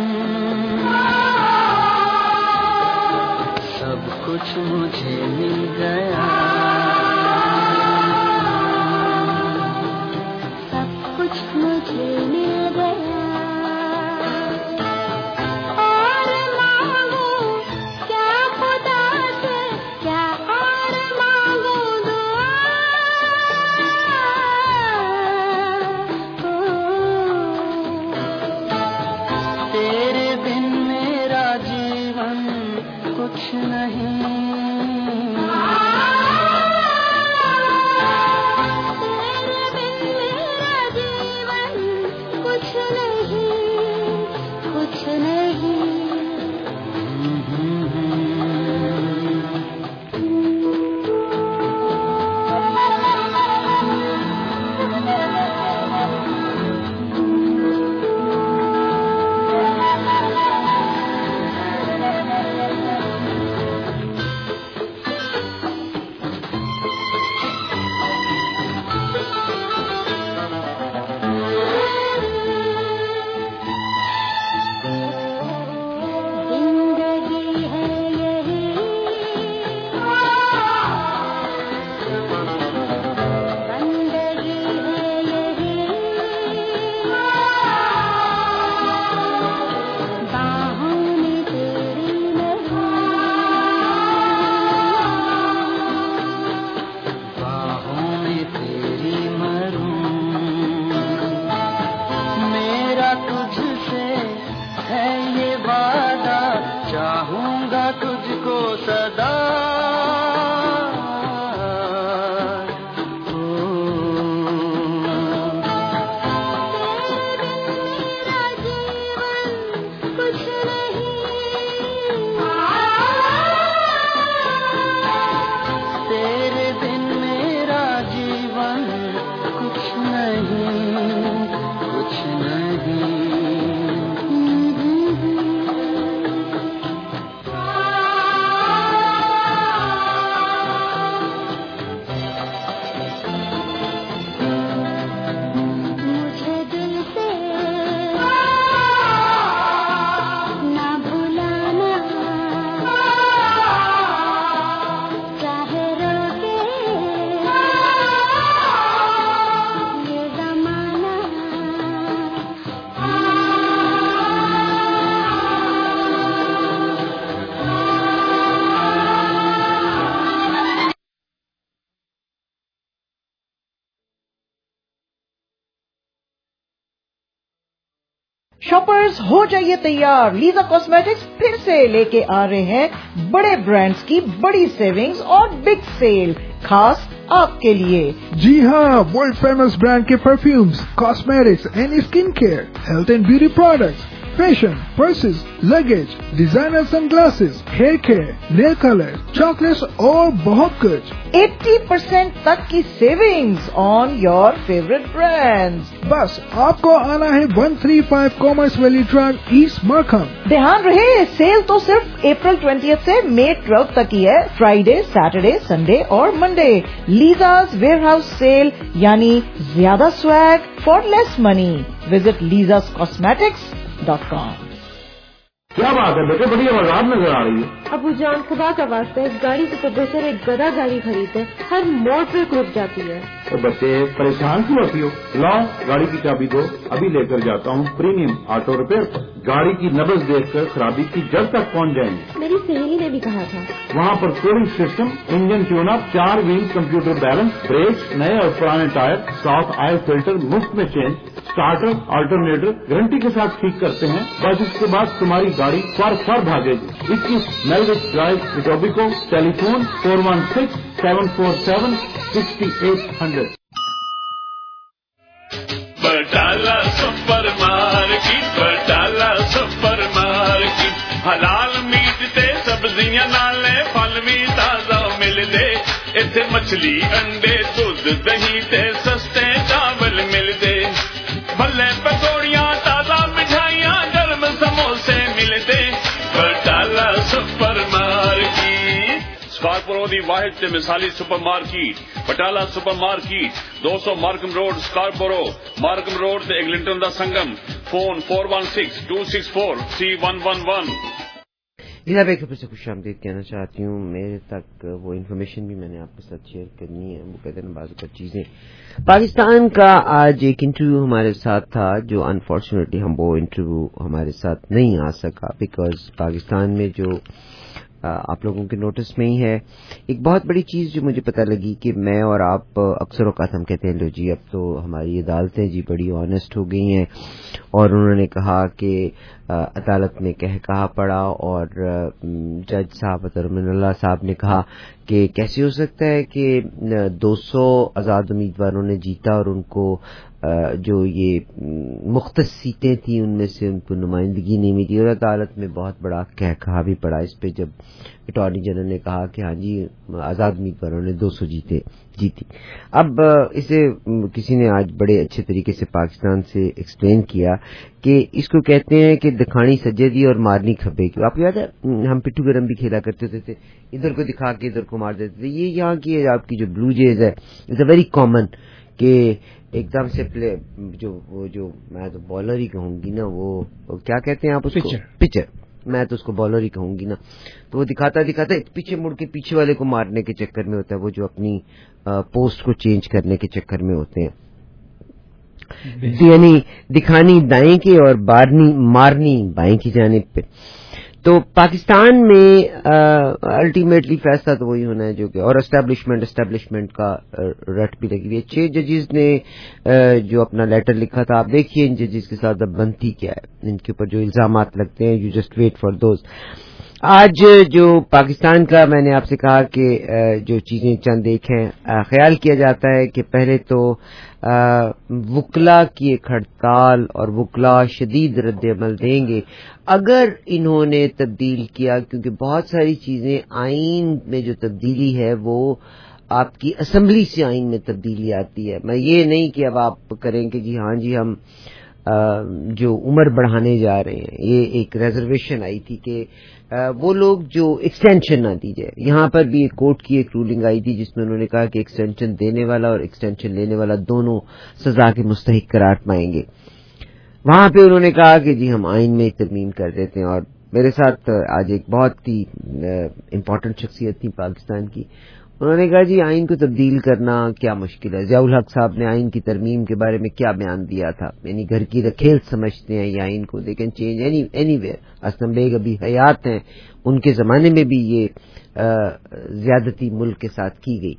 सब कुछ मुझे मिल गया, सब कुछ मुझे मिल गया। और मांगू क्या खुदा से, क्या और मांगू दुआ, तेरे बिन मेरा जीवन कुछ नहीं, शॉपर्स हो जाइए तैयार, लीजा कॉस्मेटिक्स फिर से लेके आ रहे हैं बड़े ब्रांड्स की बड़ी सेविंग्स और बिग सेल खास आपके लिए। जी हाँ, वर्ल्ड फेमस ब्रांड के perfumes, cosmetics and skin care, health and beauty products, fashion, purses, luggage, designer sunglasses, hair care, nail colour, chocolates और बहुत कुछ। 80% तक की savings on your favourite brands. बस आपको आना है 135 Commerce Valley Drive, East Markham. ध्यान रहे, सेल तो सिर्फ अप्रैल 20 से मई 12 तक ही है, फ्राइडे, सैटरडे, संडे और मंडे। लीजा's वेयरहाउस सेल, यानी ज्यादा swag for less money. Visit lizascosmetics.com। क्या बात है बेटे, बड़ी आवाज नजर आ रही है। अबू जान, खुदा का वास्ता है, गाड़ी से प्रोफेसर एक गधा गाड़ी खरीदे, हर मोड़ पे रुक जाती है। तो बच्चे परेशान क्यों होती हो? लाओ गाड़ी की चाबी दो, अभी लेकर जाता हूँ प्रीमियम ऑटो रिपेयर पर। गाड़ी की नब्ज देखकर खराबी की जड़ तक पहुँच जाएंगे। मेरी सहेली ने भी कहा था। वहाँ पर cooling system, engine tune up, 4 wheel computer balance, brake, नए और पुराने टायर, साउथ ऑयल फिल्टर मुफ्त में चेंज, स्टार्टर अल्टरनेटर गारंटी के साथ ठीक करते हैं। बस इसके बाद तुम्हारी गाड़ी फर भागेगी। 21 Melvich Drive, Etobicoke. Telephone 416-747-6800। Batala supermarket, Batala supermarket, हलाल मीट ते सब्जियां नाले फल भी ताजा मिलदे। इत्थे मछली, अंडे, दूध, दही ते सस्ते चावल मिलदे। भले पकौड़ियां, ताजा मिठाइयां, गर्म समोसे मिलदे। Batala supermarket. स्कॉट गुरदासपुर दी वाहिद ते मिसाली supermarket Batala supermarket 200 Markham Road Scarborough Markham Road ते एग्लिंटन दा संगम फोन 4162643111 जनाब एक फिर से खुश आमदीद कहना चाहती हूँ। मेरे तक वो इन्फॉर्मेशन भी मैंने आपके साथ शेयर करनी है। वो कहते हैं बाज़ चीज़ें पाकिस्तान का आज एक इंटरव्यू हमारे साथ था जो अनफॉर्चुनेटली हम वो इंटरव्यू हमारे साथ नहीं आ सका बिकॉज पाकिस्तान में जो आप लोगों के नोटिस में ही है एक बहुत बड़ी चीज़ जो मुझे पता लगी कि मैं और आप अक्सर औकात हम कहते हैं लो जी अब तो हमारी अदालतें जी बड़ी ऑनेस्ट हो गई हैं और उन्होंने कहा कि अदालत में कहा पड़ा और जज साहब अतरमिनल्लाह साहब ने कहा कि कैसे हो सकता है कि 200 आज़ाद उम्मीदवारों ने जीता और उनको जो ये मुख्तस सीटें थी उनमें से उनको नुमाइंदगी नहीं मिली और अदालत में बहुत बड़ा कहा भी पड़ा इस पे जब अटॉर्नी जनरल ने कहा कि हाँ जी आज़ाद उम्मीदवारों ने 200 जीती। अब इसे किसी ने आज बड़े अच्छे तरीके से पाकिस्तान से एक्सप्लेन किया कि इसको कहते हैं कि दिखानी सज्जे दी और मारनी खब्बे की। आपको याद है हम पिट्ठू गरम भी खेला करते थे इधर को दिखा के इधर को मार देते थे। ये यहाँ की आपकी जो ब्लू जेज है इट्स अ वेरी कॉमन कि एकदम से प्ले जो मैं तो बॉलर ही कहूंगी ना वो क्या कहते हैं आप उसको पिचर मैं तो उसको बॉलर ही कहूंगी ना तो वो दिखाता पीछे मुड़ के पीछे वाले को मारने के चक्कर में होता है वो जो अपनी पोस्ट को चेंज करने के चक्कर में होते हैं यानी दिखानी दाएं की और मारनी बाएं की जानिब पे। तो पाकिस्तान में अल्टीमेटली फैसला तो वही होना है जो कि और एस्टेब्लिशमेंट का रट भी लगी हुई है। 6 जजेस ने जो अपना लेटर लिखा था आप देखिए इन जजेस के साथ अब बनती क्या है इनके ऊपर जो इल्जामात लगते हैं you just wait for those. आज जो पाकिस्तान का मैंने आपसे कहा कि जो चीजें चंद एक हैं ख्याल किया जाता है कि पहले तो वुकला की एक हड़ताल और वुकला शदीद रद्द-ए-अमल देंगे अगर इन्होंने तब्दील किया क्योंकि बहुत सारी चीजें आईन में जो तब्दीली है वो आपकी असेंबली से आईन में तब्दीली आती है। मैं ये नहीं कि अब आप करें कि जी हाँ जी हम जो उम्र बढ़ाने जा रहे हैं ये एक रिजर्वेशन आई थी कि वो लोग जो एक्सटेंशन ना दी जाए। यहाँ पर भी एक कोर्ट की एक रूलिंग आई थी जिसमें उन्होंने कहा कि एक्सटेंशन देने वाला और एक्सटेंशन लेने वाला दोनों सजा के मुस्तहिक करार पाएंगे। वहां पे उन्होंने कहा कि जी हम आइन में तरमीम कर देते हैं। और मेरे साथ आज एक बहुत ही इम्पोर्टेंट शख्सियत थी पाकिस्तान की उन्होंने कहा जी आइन को तब्दील करना क्या मुश्किल है। ज़ियाउल हक साहब ने आइन की तरमीम के बारे में क्या बयान दिया था यानी घर की रखेल समझते हैं ये आइन को they can change anywhere. Aslam Baig अभी हयात हैं उनके जमाने में भी ये ज्यादती मुल्क के साथ की गई।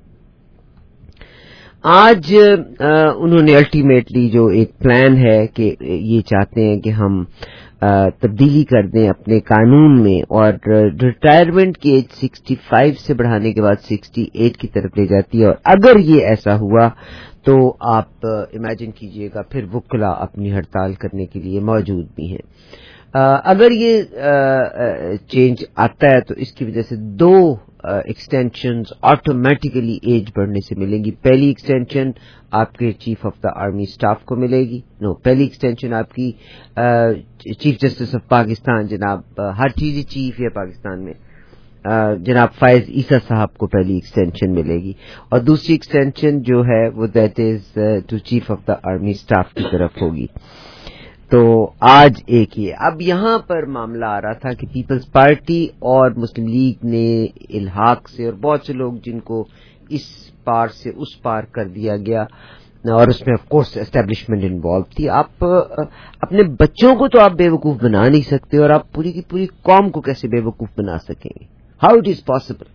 आज उन्होंने अल्टीमेटली जो एक प्लान है कि ये चाहते हैं कि हम तब्दीली कर दें अपने कानून में और रिटायरमेंट की एज 65 से बढ़ाने के बाद 68 की तरफ ले जाती है। और अगर ये ऐसा हुआ तो आप इमेजिन कीजिएगा फिर वुकला अपनी हड़ताल करने के लिए मौजूद भी हैं। अगर ये चेंज आता है तो इसकी वजह से 2 एक्सटेंशंस ऑटोमेटिकली एज बढ़ने से मिलेंगी। पहली एक्सटेंशन आपके chief of the army staff को मिलेगी पहली एक्सटेंशन आपकी चीफ जस्टिस ऑफ पाकिस्तान जनाब हर चीज चीफ है पाकिस्तान में जनाब फायज ईसा साहब को पहली एक्सटेंशन मिलेगी और दूसरी एक्सटेंशन जो है वो that is to chief of the army staff की तरफ होगी। तो आज एक ही अब यहाँ पर मामला आ रहा था कि पीपल्स पार्टी और मुस्लिम लीग ने इल्हाक से और बहुत से लोग जिनको इस पार से उस पार कर दिया गया और उसमें ऑफ कोर्स एस्टेब्लिशमेंट इन्वॉल्व थी। आप अपने बच्चों को तो आप बेवकूफ बना नहीं सकते और आप पूरी की पूरी कौम को कैसे बेवकूफ बना सकेंगे। How it is possible.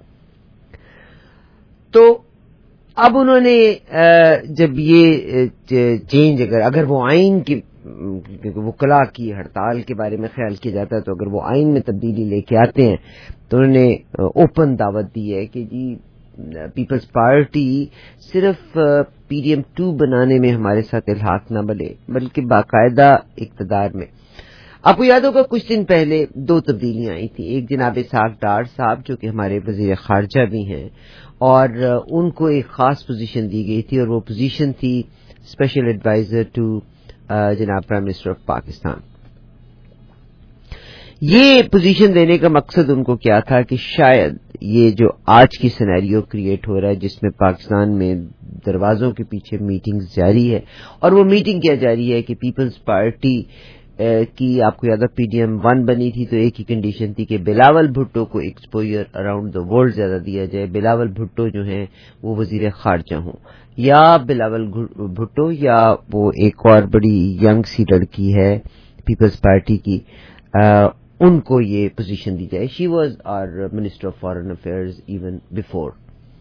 तो अब उन्होंने जब ये चेंज अगर वो आइन की क्योंकि वुकला की हड़ताल के बारे में ख्याल किया जाता है तो अगर वो आइन में तब्दीली लेके आते हैं तो उन्होंने ओपन दावत दी है कि जी पीपल्स पार्टी सिर्फ PDM 2 बनाने में हमारे साथ इल्हाक न बने बल्कि बाकायदा इक़्तिदार में। आपको याद होगा कुछ दिन पहले 2 तब्दीलियां आई थी। एक जनाब इसहाक डार साहब जो कि हमारे वजीर खारजा भी हैं और उनको एक खास पोजीशन दी गई थी और वो पोजीशन थी स्पेशल एडवाइजर टू जनाब प्राइम मिनिस्टर ऑफ पाकिस्तान। یہ پوزیشن دینے کا مقصد ان کو کیا تھا کہ شاید یہ جو آج کی سینیریو کریٹ ہو رہا ہے جس میں پاکستان میں دروازوں کے پیچھے میٹنگ جاری ہے، اور وہ میٹنگ کیا جاری ہے کہ پیپلز پارٹی کی، آپ کو یاد ہے پی ڈی ایم 1 بنی تھی تو ایک ہی کنڈیشن تھی کہ بلاول بھٹو کو ایکسپوجر اراؤنڈ دا ورلڈ زیادہ دیا جائے، بلاول بھٹو جو ہیں وہ وزیر خارجہ ہوں، یا بلاول بھٹو یا وہ ایک اور بڑی ینگ سی لڑکی ہے پیپلز پارٹی کی، ان کو یہ پوزیشن دی جائے. She was our minister of foreign affairs even before.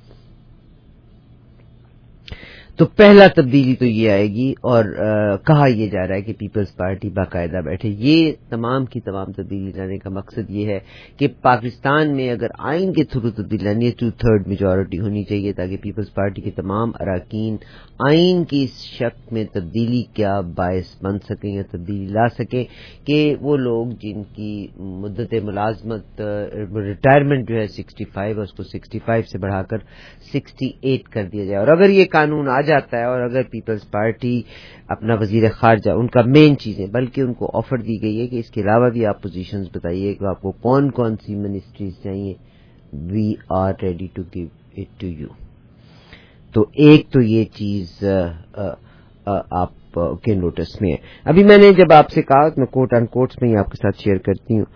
تو پہلا تبدیلی تو یہ آئے گی، اور کہا یہ جا رہا ہے کہ پیپلز پارٹی باقاعدہ بیٹھے. یہ تمام کی تمام تبدیلی لانے کا مقصد یہ ہے کہ پاکستان میں اگر آئین کے تھرو تبدیلی لانی ہے 2/3 میجورٹی ہونی چاہیے تاکہ پیپلز پارٹی کے تمام اراکین آئین کی اس شک میں تبدیلی کیا باعث بن سکیں یا تبدیلی لا سکیں کہ وہ لوگ جن کی مدت ملازمت ریٹائرمنٹ جو ہے 65 ہے اس کو 65 سے بڑھا کر 68 کر دیا جائے. اور اگر یہ قانون آ جاتا ہے اور اگر پیپلز پارٹی اپنا وزیر خارجہ، ان کا مین چیزیں، بلکہ ان کو آفر دی گئی ہے کہ اس کے علاوہ بھی آپ پوزیشنز بتائیے کہ آپ کو کون کون سی منسٹریز چاہیے، we are ready to give it to you. تو ایک تو یہ چیز آپ کے نوٹس میں ہے. ابھی میں نے جب آپ سے کہا میں کوٹ ان کوٹس میں ہی آپ کے ساتھ شیئر کرتی ہوں.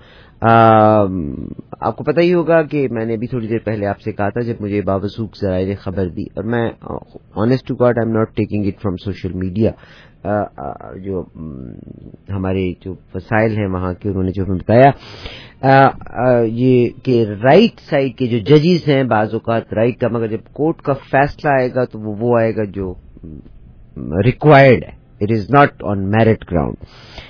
آپ کو پتہ ہی ہوگا کہ میں نے ابھی تھوڑی دیر پہلے آپ سے کہا تھا جب مجھے باوثوق ذرائع نے خبر دی، اور میں honest to God I am not taking it from social media, جو ہمارے جو وسائل ہیں وہاں کے انہوں نے جو ہمیں بتایا یہ کہ رائٹ سائڈ کے جو ججز ہیں بعض اوقات رائٹ کا، مگر جب کورٹ کا فیصلہ آئے گا تو وہ آئے گا جو ریکوائرڈ ہے، it is not on merit ground.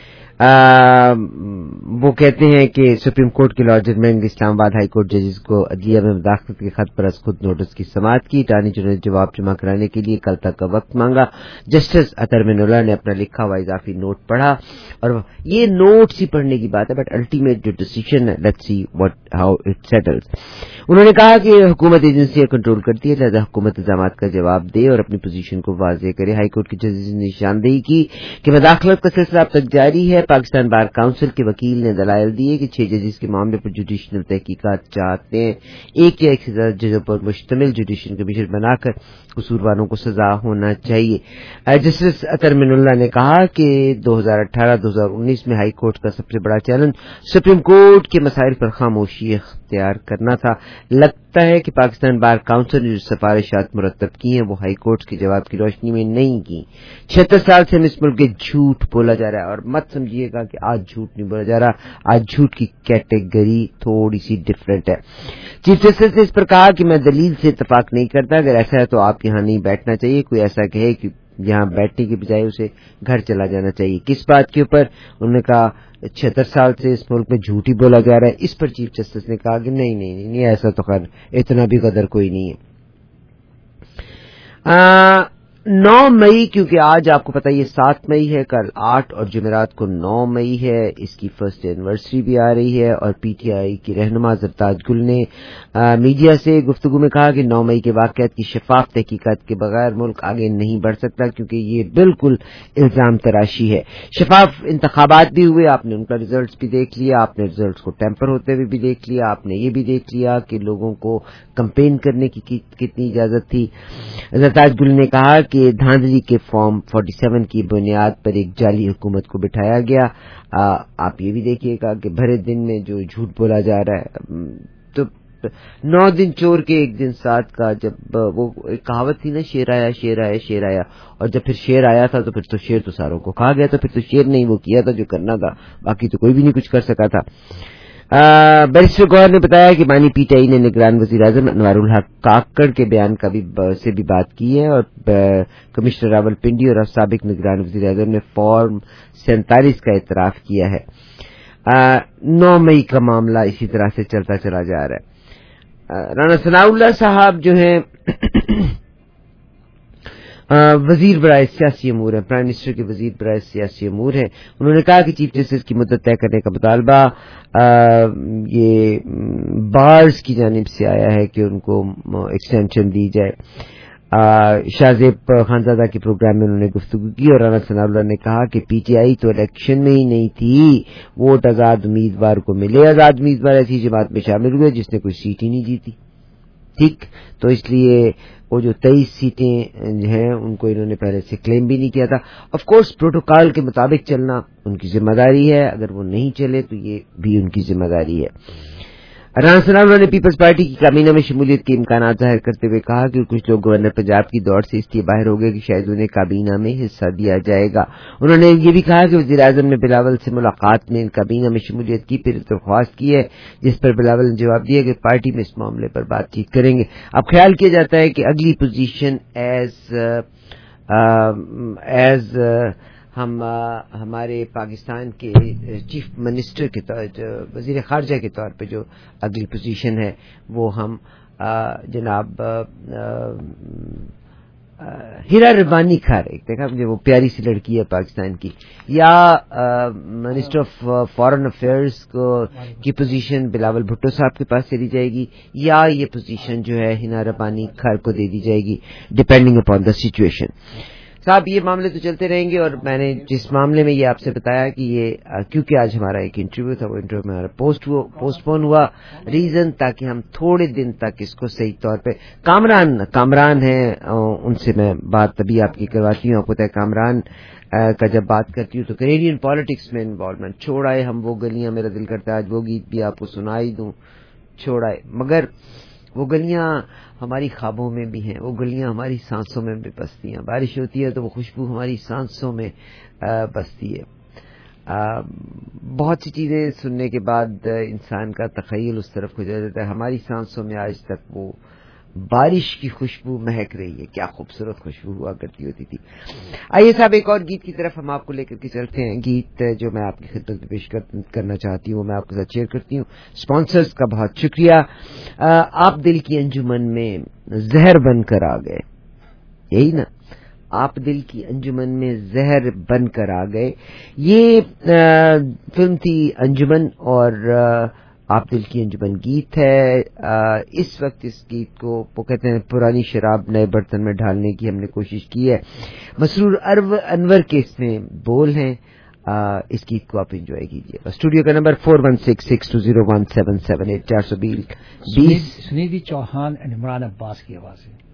وہ کہتے ہیں کہ سپریم کورٹ کے لا ججمنٹ نے اسلام آباد ہائی کورٹ ججز کو عدلیہ میں مداخلت کے خط پر از خود نوٹس کی سماعت کی. اٹارنی جنرل نے جواب جمع کرانے کے لیے کل تک کا وقت مانگا. جسٹس اطہر من اللہ نے اپنا لکھا ہوا اضافی نوٹ پڑھا، اور یہ نوٹس ہی پڑھنے کی بات ہے بٹ الٹیمیٹ جو ڈیسیژن ہے let's see how it settles. انہوں نے کہا کہ حکومت ایجنسیاں کنٹرول کرتی ہے، لہذا حکومت الزامات کا جواب دے اور اپنی پوزیشن کو واضح کرے. ہائی کورٹ کے ججز نے نشاندہی کی کہ مداخلت کا سلسلہ اب تک جاری ہے. پاکستان بار کونسل کے وکیل نے دلائل دیے کہ 6 ججز کے معاملے پر جوڈیشنل تحقیقات چاہتے ہیں. ایک یا ایک سے زیادہ ججوں پر مشتمل جوڈیشل کمیشن بنا کر قصورواروں کو سزا ہونا چاہیے. جسٹس اطہر من اللہ نے کہا کہ 2018-2019 میں ہائی کورٹ کا سب سے بڑا چیلنج سپریم کورٹ کے مسائل پر خاموشی اختیار کرنا تھا. لگتا ہے کہ پاکستان بار کونسل نے جو سفارشات مرتب کی ہیں وہ ہائی کورٹ کے جواب کی روشنی میں نہیں کی. 76 سال سے ہم اس ملک کے جھوٹ بولا جا رہا ہے، اور مت سمجھیے گا کہ آج جھوٹ نہیں بولا جا رہا، آج جھوٹ کی کیٹیگری تھوڑی سی ڈفرینٹ ہے. چیف جسٹس نے اس پر کہا کہ میں دلیل سے اتفاق نہیں کرتا، اگر ایسا ہے تو آپ یہاں نہیں بیٹھنا چاہیے. کوئی ایسا کہے کہ یہاں بیٹھنے کے بجائے اسے گھر چلا جانا چاہیے. کس بات کے اوپر؟ انہوں نے کہا 76 سال سے اس ملک میں جھوٹ ہی بولا جا رہا ہے. اس پر چیف جسٹس نے کہا کہ نہیں ایسا تو خیر اتنا بھی قدر کوئی نہیں ہے. 9 مئی، کیونکہ آج آپ کو پتہ یہ 7 مئی ہے، کل 8 اور جمعرات کو 9 مئی ہے، اس کی فرسٹ اینیورسری بھی آ رہی ہے. اور پی ٹی آئی کی رہنما زرتاج گل نے میڈیا سے گفتگو میں کہا کہ 9 مئی کے واقعات کی شفاف تحقیقات کے بغیر ملک آگے نہیں بڑھ سکتا، کیونکہ یہ بالکل الزام تراشی ہے. شفاف انتخابات بھی ہوئے، آپ نے ان کا ریزلٹس بھی دیکھ لیا، آپ نے ریزلٹس کو ٹیمپر ہوتے ہوئے بھی دیکھ لیا، آپ نے یہ بھی دیکھ لیا کہ لوگوں کو کمپین کرنے کی کتنی اجازت تھی. زرتاج گل نے کہا کہ دھاندلی کے فارم 47 کی بنیاد پر ایک جعلی حکومت کو بٹھایا گیا. آپ یہ بھی دیکھیے گا کہ بھرے دن میں جو جھوٹ بولا جا رہا ہے، تو 9 دن چور کے 1 دن ساتھ کا، جب وہ ایک کہاوت تھی نا، شیر آیا، اور جب پھر شیر آیا تھا تو پھر تو شیر تو ساروں کو کھا گیا تھا. پھر تو شیر نے وہ کیا تھا جو کرنا تھا، باقی تو کوئی بھی نہیں کچھ کر سکا تھا. بیرسٹر گوہر نے بتایا کہ بانی پی ٹی آئی نے نگران وزیر اعظم انوار الحق کاکڑ کے بیان کا سے بھی بات کی ہے، اور کمشنر راول پنڈی اور سابق نگران وزیر اعظم نے فارم 47 کا اعتراف کیا ہے. 9 مئی کا معاملہ اسی طرح سے چلتا چلا جا رہا ہے. رانا ثناء اللہ صاحب جو ہیں وزیر برائے سیاسی امور ہیں، پرائم منسٹر کے وزیر برائے سیاسی امور ہیں. انہوں نے کہا کہ چیف جسٹس کی مدت طے کرنے کا مطالبہ یہ بارز کی جانب سے آیا ہے کہ ان کو ایکسٹینشن دی جائے. शाहजेब खानजादा के प्रोग्राम में उन्होंने गुफ्तगू की और राना सनाउल्लाह ने कहा कि पीटीआई तो इलेक्शन में ही नहीं थी, वोट आजाद उम्मीदवार को मिले। आजाद उम्मीदवार ऐसी जमात में शामिल हुए जिसने कोई सीट ही नहीं जीती। ठीक, तो इसलिए वो जो 23 सीटें हैं उनको इन्होंने पहले से क्लेम भी नहीं किया था। ऑफ कोर्स प्रोटोकॉल के मुताबिक चलना उनकी जिम्मेदारी है, अगर वो नहीं चले तो ये भी उनकी जिम्मेदारी है। राना सनाउल्लाह ने पीपल्स पार्टी की काबीना में शमूलियत के इम्कानात जाहिर करते हुए कहा कि कुछ लोग गवर्नर पंजाब की दौड़ से इसलिए बाहर हो गए कि शायद उन्हें काबीना में हिस्सा दिया जाएगा। उन्होंने ये भी कहा कि वज़ीर-ए-आज़म ने बिलावल से मुलाकात में काबीना में शमूलियत की, फिर दरख्वास्त की है, जिस पर बिलावल ने जवाब दिया कि पार्टी में इस मामले पर बातचीत करेंगे। अब ख्याल किया जाता है कि अगली पोजीशन एज हमारे पाकिस्तान के चीफ मिनिस्टर के तौर, वजीर खारजा के तौर पे जो अगली पोजीशन है वो हम जनाब हीरा रब्बानी खार, एक देखा मुझे वो प्यारी सी लड़की है पाकिस्तान की, या मिनिस्टर ऑफ फॉरेन अफेयर्स की पोजीशन बिलावल भुट्टो साहब के पास चली जाएगी, या ये पोजीशन जो है हीरा रब्बानी खार को दे दी जाएगी, डिपेंडिंग अपॉन द सिचुएशन। साहब ये मामले तो चलते रहेंगे और मैंने जिस मामले में ये आपसे बताया कि ये क्योंकि आज हमारा एक इंटरव्यू था, वो इंटरव्यू हमारा पोस्टपोन हुआ, रीजन ताकि हम थोड़े दिन तक इसको सही तौर पे कामरान है, उनसे मैं बात तभी आपकी करवाती हूँ। आपको पता है कामरान का जब बात करती हूँ तो कैनेडियन पॉलिटिक्स में इन्वॉल्वमेंट, छोड़ आए हम वो गलियां, मेरा दिल करता है आज वो गीत भी आपको सुनाई दूं, छोड़ आए, मगर वो गलियां हमारी ख्वाबों में भी हैं, वो गलियां हमारी सांसों में भी बसती हैं। बारिश होती है तो वो खुशबू हमारी सांसों में बसती है। बहुत सी चीजें सुनने के बाद इंसान का तखय्युल उस तरफ हो जाता है। हमारी सांसों में आज तक वो बारिश की खुशबू महक रही है, क्या खूबसूरत खुशबू हुआ करती होती थी। आइए साहब एक और गीत की तरफ हम आपको लेकर के चलते हैं। गीत जो मैं आपकी खिदमत में पेश करना चाहती हूँ, मैं आपके साथ शेयर करती हूँ। स्पॉन्सर्स का बहुत शुक्रिया। आप दिल की अंजुमन में जहर बनकर आ गए, यही ना, आप दिल की अंजुमन में जहर बनकर आ गए। ये फिल्म थी अंजुमन और आप दिल की अंजुमन गीत है। इस वक्त इस गीत को वो कहते हैं पुरानी शराब नए बर्तन में ढालने की हमने कोशिश की है। मसरूर अनवर के इसमें बोल हैं। इस गीत को आप एंजॉय कीजिए। स्टूडियो का नंबर 4166201778 420 सुनिधि चौहान और इमरान अब्बास की आवाज है।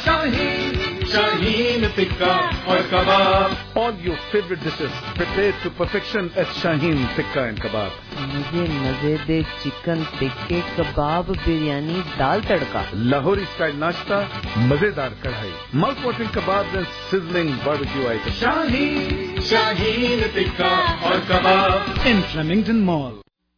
Shaheen Tikka or Kebab. All your favorite dishes prepared to perfection at Shaheen Tikka and Kebab. مجھے مزیدار چکن ٹکے کباب بریانی دال تڑکا Lahori style nashta, mazedar kadhai, mouth-watering kebabs and sizzling barbecue items. Shaheen Tikka or Kebab in Flemington Mall.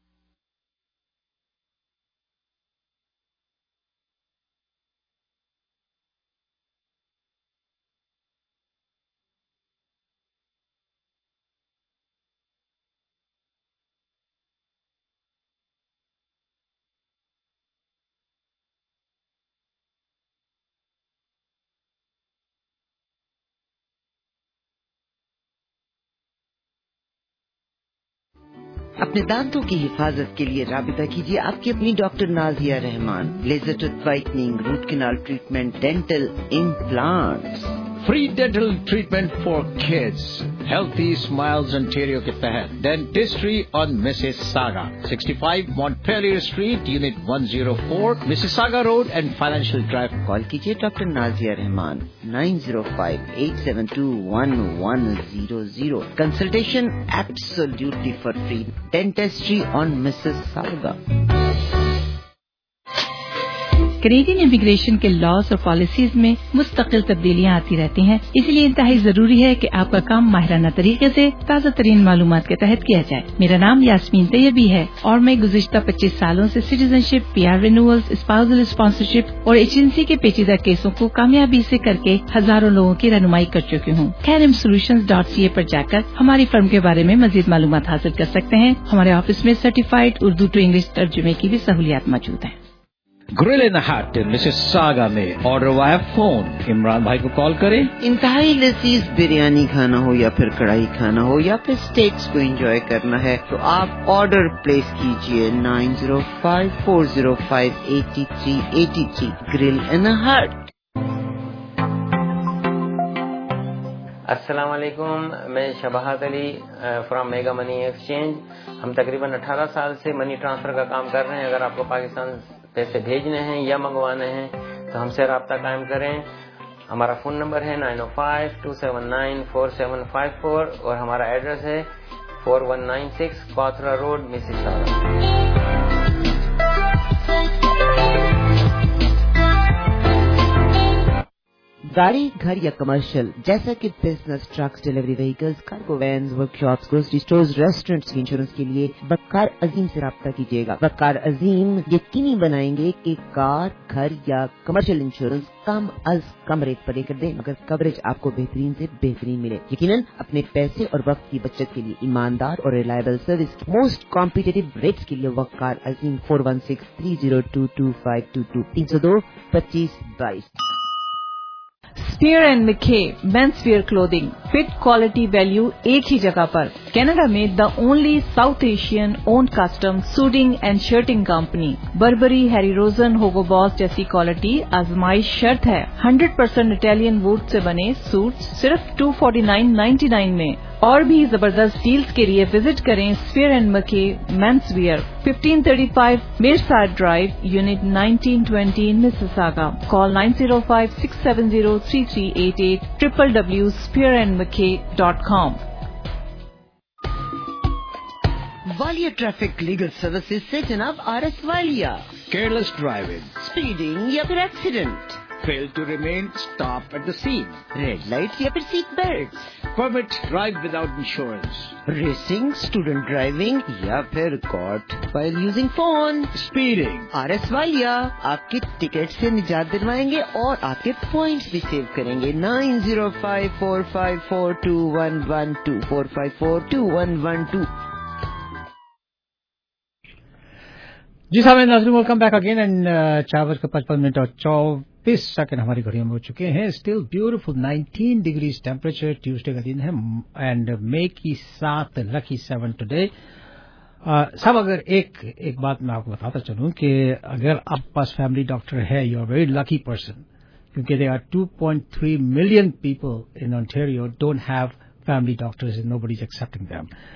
اپنے دانتوں کی حفاظت کے لیے رابطہ کیجیے آپ کی اپنی doctor Nazia Rahman. Laser tooth whitening, root canal treatment, dental implants. Free dental treatment for kids. Healthy Smiles Ontario کے تحت Dentistry on Mississauga. 65 Montpelier Street, Unit 104, Mississauga Road and Financial Drive. Call کیجیے doctor Nazia Rahman 905-872-1100. Consultation absolutely for free. Dentistry on Mississauga. Canadian immigration کے laws اور policies میں مستقل تبدیلیاں آتی رہتی ہیں، اس لیے انتہائی ضروری ہے کہ آپ کا کام ماہرانہ طریقے سے تازہ ترین معلومات کے تحت کیا جائے. میرا نام یاسمین طیبی ہے اور میں گزشتہ 25 سالوں سے citizenship, P R renewals, spousal sponsorship اور ایجنسی کے پیچیدہ کیسوں کو کامیابی سے کر کے ہزاروں لوگوں کی رہنمائی کر چکی ہوں. KRMSolutions.ca پر جا کر ہماری فرم کے بارے میں مزید معلومات حاصل کر سکتے ہیں. ہمارے آفس میں سرٹیفائڈ اردو ٹو انگلش ترجمے کی بھی سہولیات موجود ہیں. Grill in the Hut Mississauga میں آرڈر وایا فون. عمران بھائی کو کال کریں. انتہائی لذیذ بریانی کھانا ہو یا پھر کڑھائی کھانا ہو یا پھر اسٹیکس کو انجوائے کرنا ہے تو آپ آرڈر پلیس کیجیے 905-405-8383. Grill in the Hut. السلام علیکم، میں Shabahat Ali from Mega Money Exchange. ہم تقریباً 18 سال سے منی ٹرانسفر کا کام کر رہے ہیں. اگر آپ کو پاکستان پیسے بھیجنے ہیں یا منگوانے ہیں تو ہم سے رابطہ قائم کریں. ہمارا فون نمبر ہے 905-279-4754 اور ہمارا ایڈریس ہے 4196 کوتھرا روڈ، مسیساگا. گاڑی، گھر یا کمرشل جیسا کہ business, trucks, delivery vehicles, cargo vans, work shops, grocery stores, restaurants کی انشورنس کے لیے وقار عظیم سے رابطہ کیجیے گا. وقار عظیم یقینی بنائیں گے کہ کار، گھر یا کمرشل انشورنس کم از کم ریٹ پر لے کر دیں مگر کوریج آپ کو بہترین سے بہترین ملے. یقیناً اپنے پیسے اور وقت کی بچت کے لیے ایماندار اور reliable service most competitive rates کے لیے Waqar Azeem 416-302-2522 302-2522. Spear and McKay menswear clothing, fit quality value ایک ہی جگہ پر. کینیڈا میں the only South Asian owned custom suiting and shirting company. Burberry, Harry Rosen, Hugo باس جیسی کوالٹی آزمائش شرط ہے. 100% اٹیلین ووڈ سے بنے سوٹ صرف $249.99 میں. اور بھی زبردست ڈیلز کے لیے وزٹ کریں Spear and McKay menswear, 1535 Meyerside Drive, unit 1920 Mississauga. Call 905-670-3388 www.spearandmckay.com. Walia traffic legal services سے جناب RS Walia. Careless driving, speeding یا پھر accident, fail to remain, stop at the scene, red light یا پھر seat belt, permit drive without insurance, racing, student driving یا پھر cart while using phone. speeding. RS Walia آپ کی ٹکٹ سے نجات دلوائیں گے اور آپ کے پوائنٹس بھی سیو کریں گے. 905-454-2112 454-2112. جی صاحب ناظرین، ویلکم بیک اگین. اینڈ 4:55 ہماری گھڑیوں میں ہو چکے ہیں. Still beautiful 19 degrees temperature. Tuesday کا دن ہے اینڈ مے کی 7 لکی 7 ٹوڈے. صاحب اگر ایک بات میں آپ کو بتاتا چلوں کہ اگر آپ کے پاس فیملی ڈاکٹر ہے، you are very lucky person, کیونکہ they are 2.3 million people in Ontario don't have family doctors and nobody is accepting them.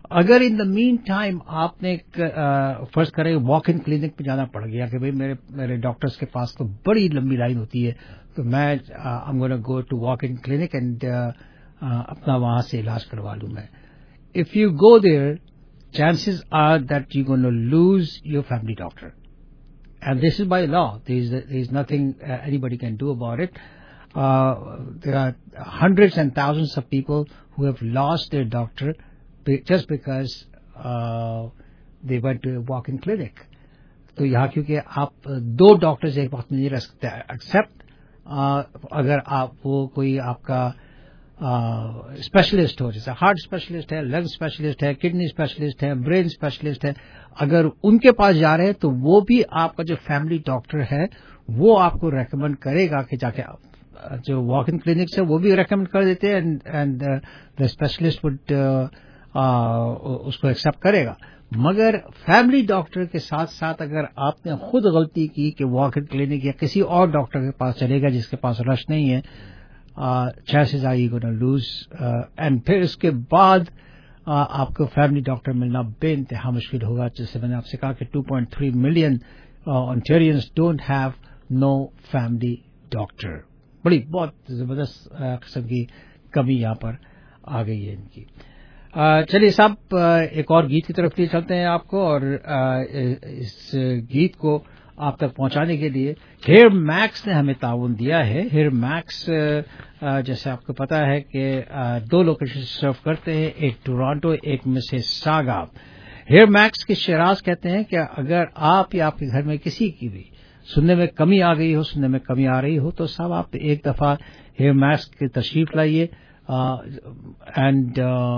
اگر ان دا مین ٹائم آپ نے فرض کریں واک ان کلینک پہ جانا پڑ گیا کہ بھئی میرے ڈاکٹرز کے پاس تو بڑی لمبی لائن ہوتی ہے تو میں I'm going to go to walk in clinic and اپنا وہاں سے علاج کروا لوں میں. If you go there, chances are that you're going to lose your family doctor. And this is by law. There is nothing anybody can do about it. There are hundreds and thousands of people who have lost their doctor just because they went to a walk-in clinic. تو یہاں کیونکہ آپ دو doctors ایک وقت میں نہیں رکھ سکتے ایکسپٹ اگر آپ وہ کوئی آپ کا اسپیشلسٹ ہو, جیسے ہارٹ اسپیشلسٹ ہے, لنگ اسپیشلسٹ ہے, کڈنی اسپیشلسٹ ہے, برین اسپیشلسٹ ہے, اگر ان کے پاس جا رہے ہیں تو وہ بھی آپ کا جو فیملی ڈاکٹر ہے وہ آپ کو ریکمینڈ کرے گا کہ جا کے جو واک ان کلینکس ہے وہ بھی ریکمینڈ کر دیتے ہیں اینڈ دا اسپیشلسٹ وڈ اس کو ایکسپٹ کرے گا. مگر فیملی ڈاکٹر کے ساتھ ساتھ اگر آپ نے خود غلطی کی کہ واک ان کلینک یا کسی اور ڈاکٹر کے پاس چلے گا جس کے پاس رش نہیں ہے, chances are you're going to lose and پھر اس کے بعد آپ کو فیملی ڈاکٹر ملنا بے انتہا مشکل ہوگا. جیسے میں نے آپ سے کہا کہ 2.3 million Ontarians don't have no family doctor. بڑی بہت زبردست قسم کی کمی یہاں پر آ گئی ہے ان کی. چلیے صاحب ایک اور گیت کی طرف لے چلتے ہیں آپ کو, اور اس گیت کو آپ تک پہنچانے کے لیے ہیئر میکس نے ہمیں تعاون دیا ہے. ہیئر میکس جیسے آپ کو پتا ہے کہ دو لوکیشن سرو کرتے ہیں, ایک ٹورانٹو ایک مسیساگا. ہیئر میکس کے شراز کہتے ہیں کہ اگر آپ یا آپ کے گھر میں کسی کی بھی سننے میں کمی آ گئی ہو, سننے میں کمی آ رہی ہو, تو صاحب آپ ایک دفعہ ہیئر میکس کی تشریف لائیے اینڈ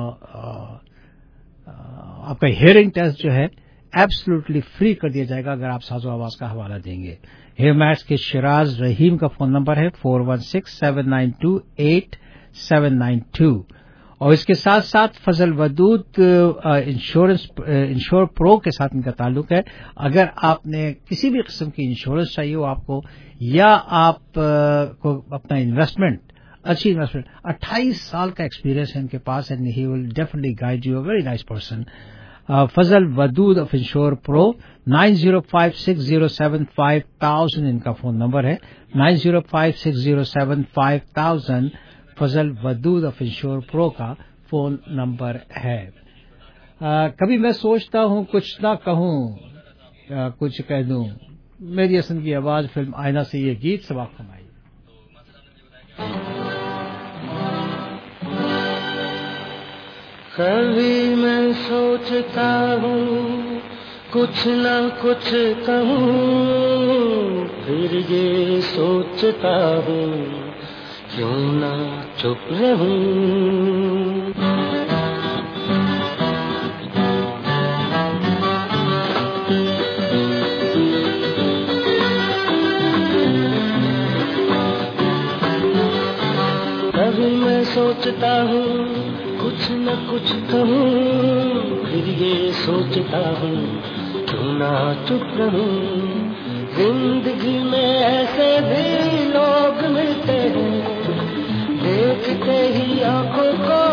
آپ کا ہیئرنگ ٹیسٹ جو ہے ایبسلوٹلی فری کر دیا جائے گا اگر آپ ساز و آواز کا حوالہ دیں گے. ہیئر میکس کے شراز رحیم کا فون نمبر ہے 416-792-8792, اور اس کے ساتھ ساتھ فضل ودود انشور پرو کے ساتھ ان کا تعلق ہے. اگر آپ نے کسی بھی قسم کی انشورنس چاہیے ہو آپ کو, یا آپ کو اپنا انویسٹمنٹ اچھی انویسٹمنٹ, 28 سال کا ایکسپیرینس ہے ان کے پاس, and he will definitely guide you, a very nice person. Fazal Wadood of Insure Pro 9056075000 ان کا فون نمبر ہے, 9056075000 فضل ودود آف انشور پرو کا فون نمبر ہے. کبھی میں سوچتا ہوں کچھ نہ کہوں کچھ کہہ دوں, میری حسن کی آواز فلم آئینہ سے یہ گیت سباق فرمائی. کبھی میں سوچتا ہوں کچھ نہ کچھ کہوں, پھر یہ سوچتا ہوں کیوں نہ چپ رہوں. کبھی میں سوچتا ہوں کچھ نہ کچھ کہوں, پھر یہ سوچتا ہوں کیوں نہ چپ رہوں. زندگی میں ایسے بھی لوگ ملتے ہیں دیکھتے ہی آنکھوں کو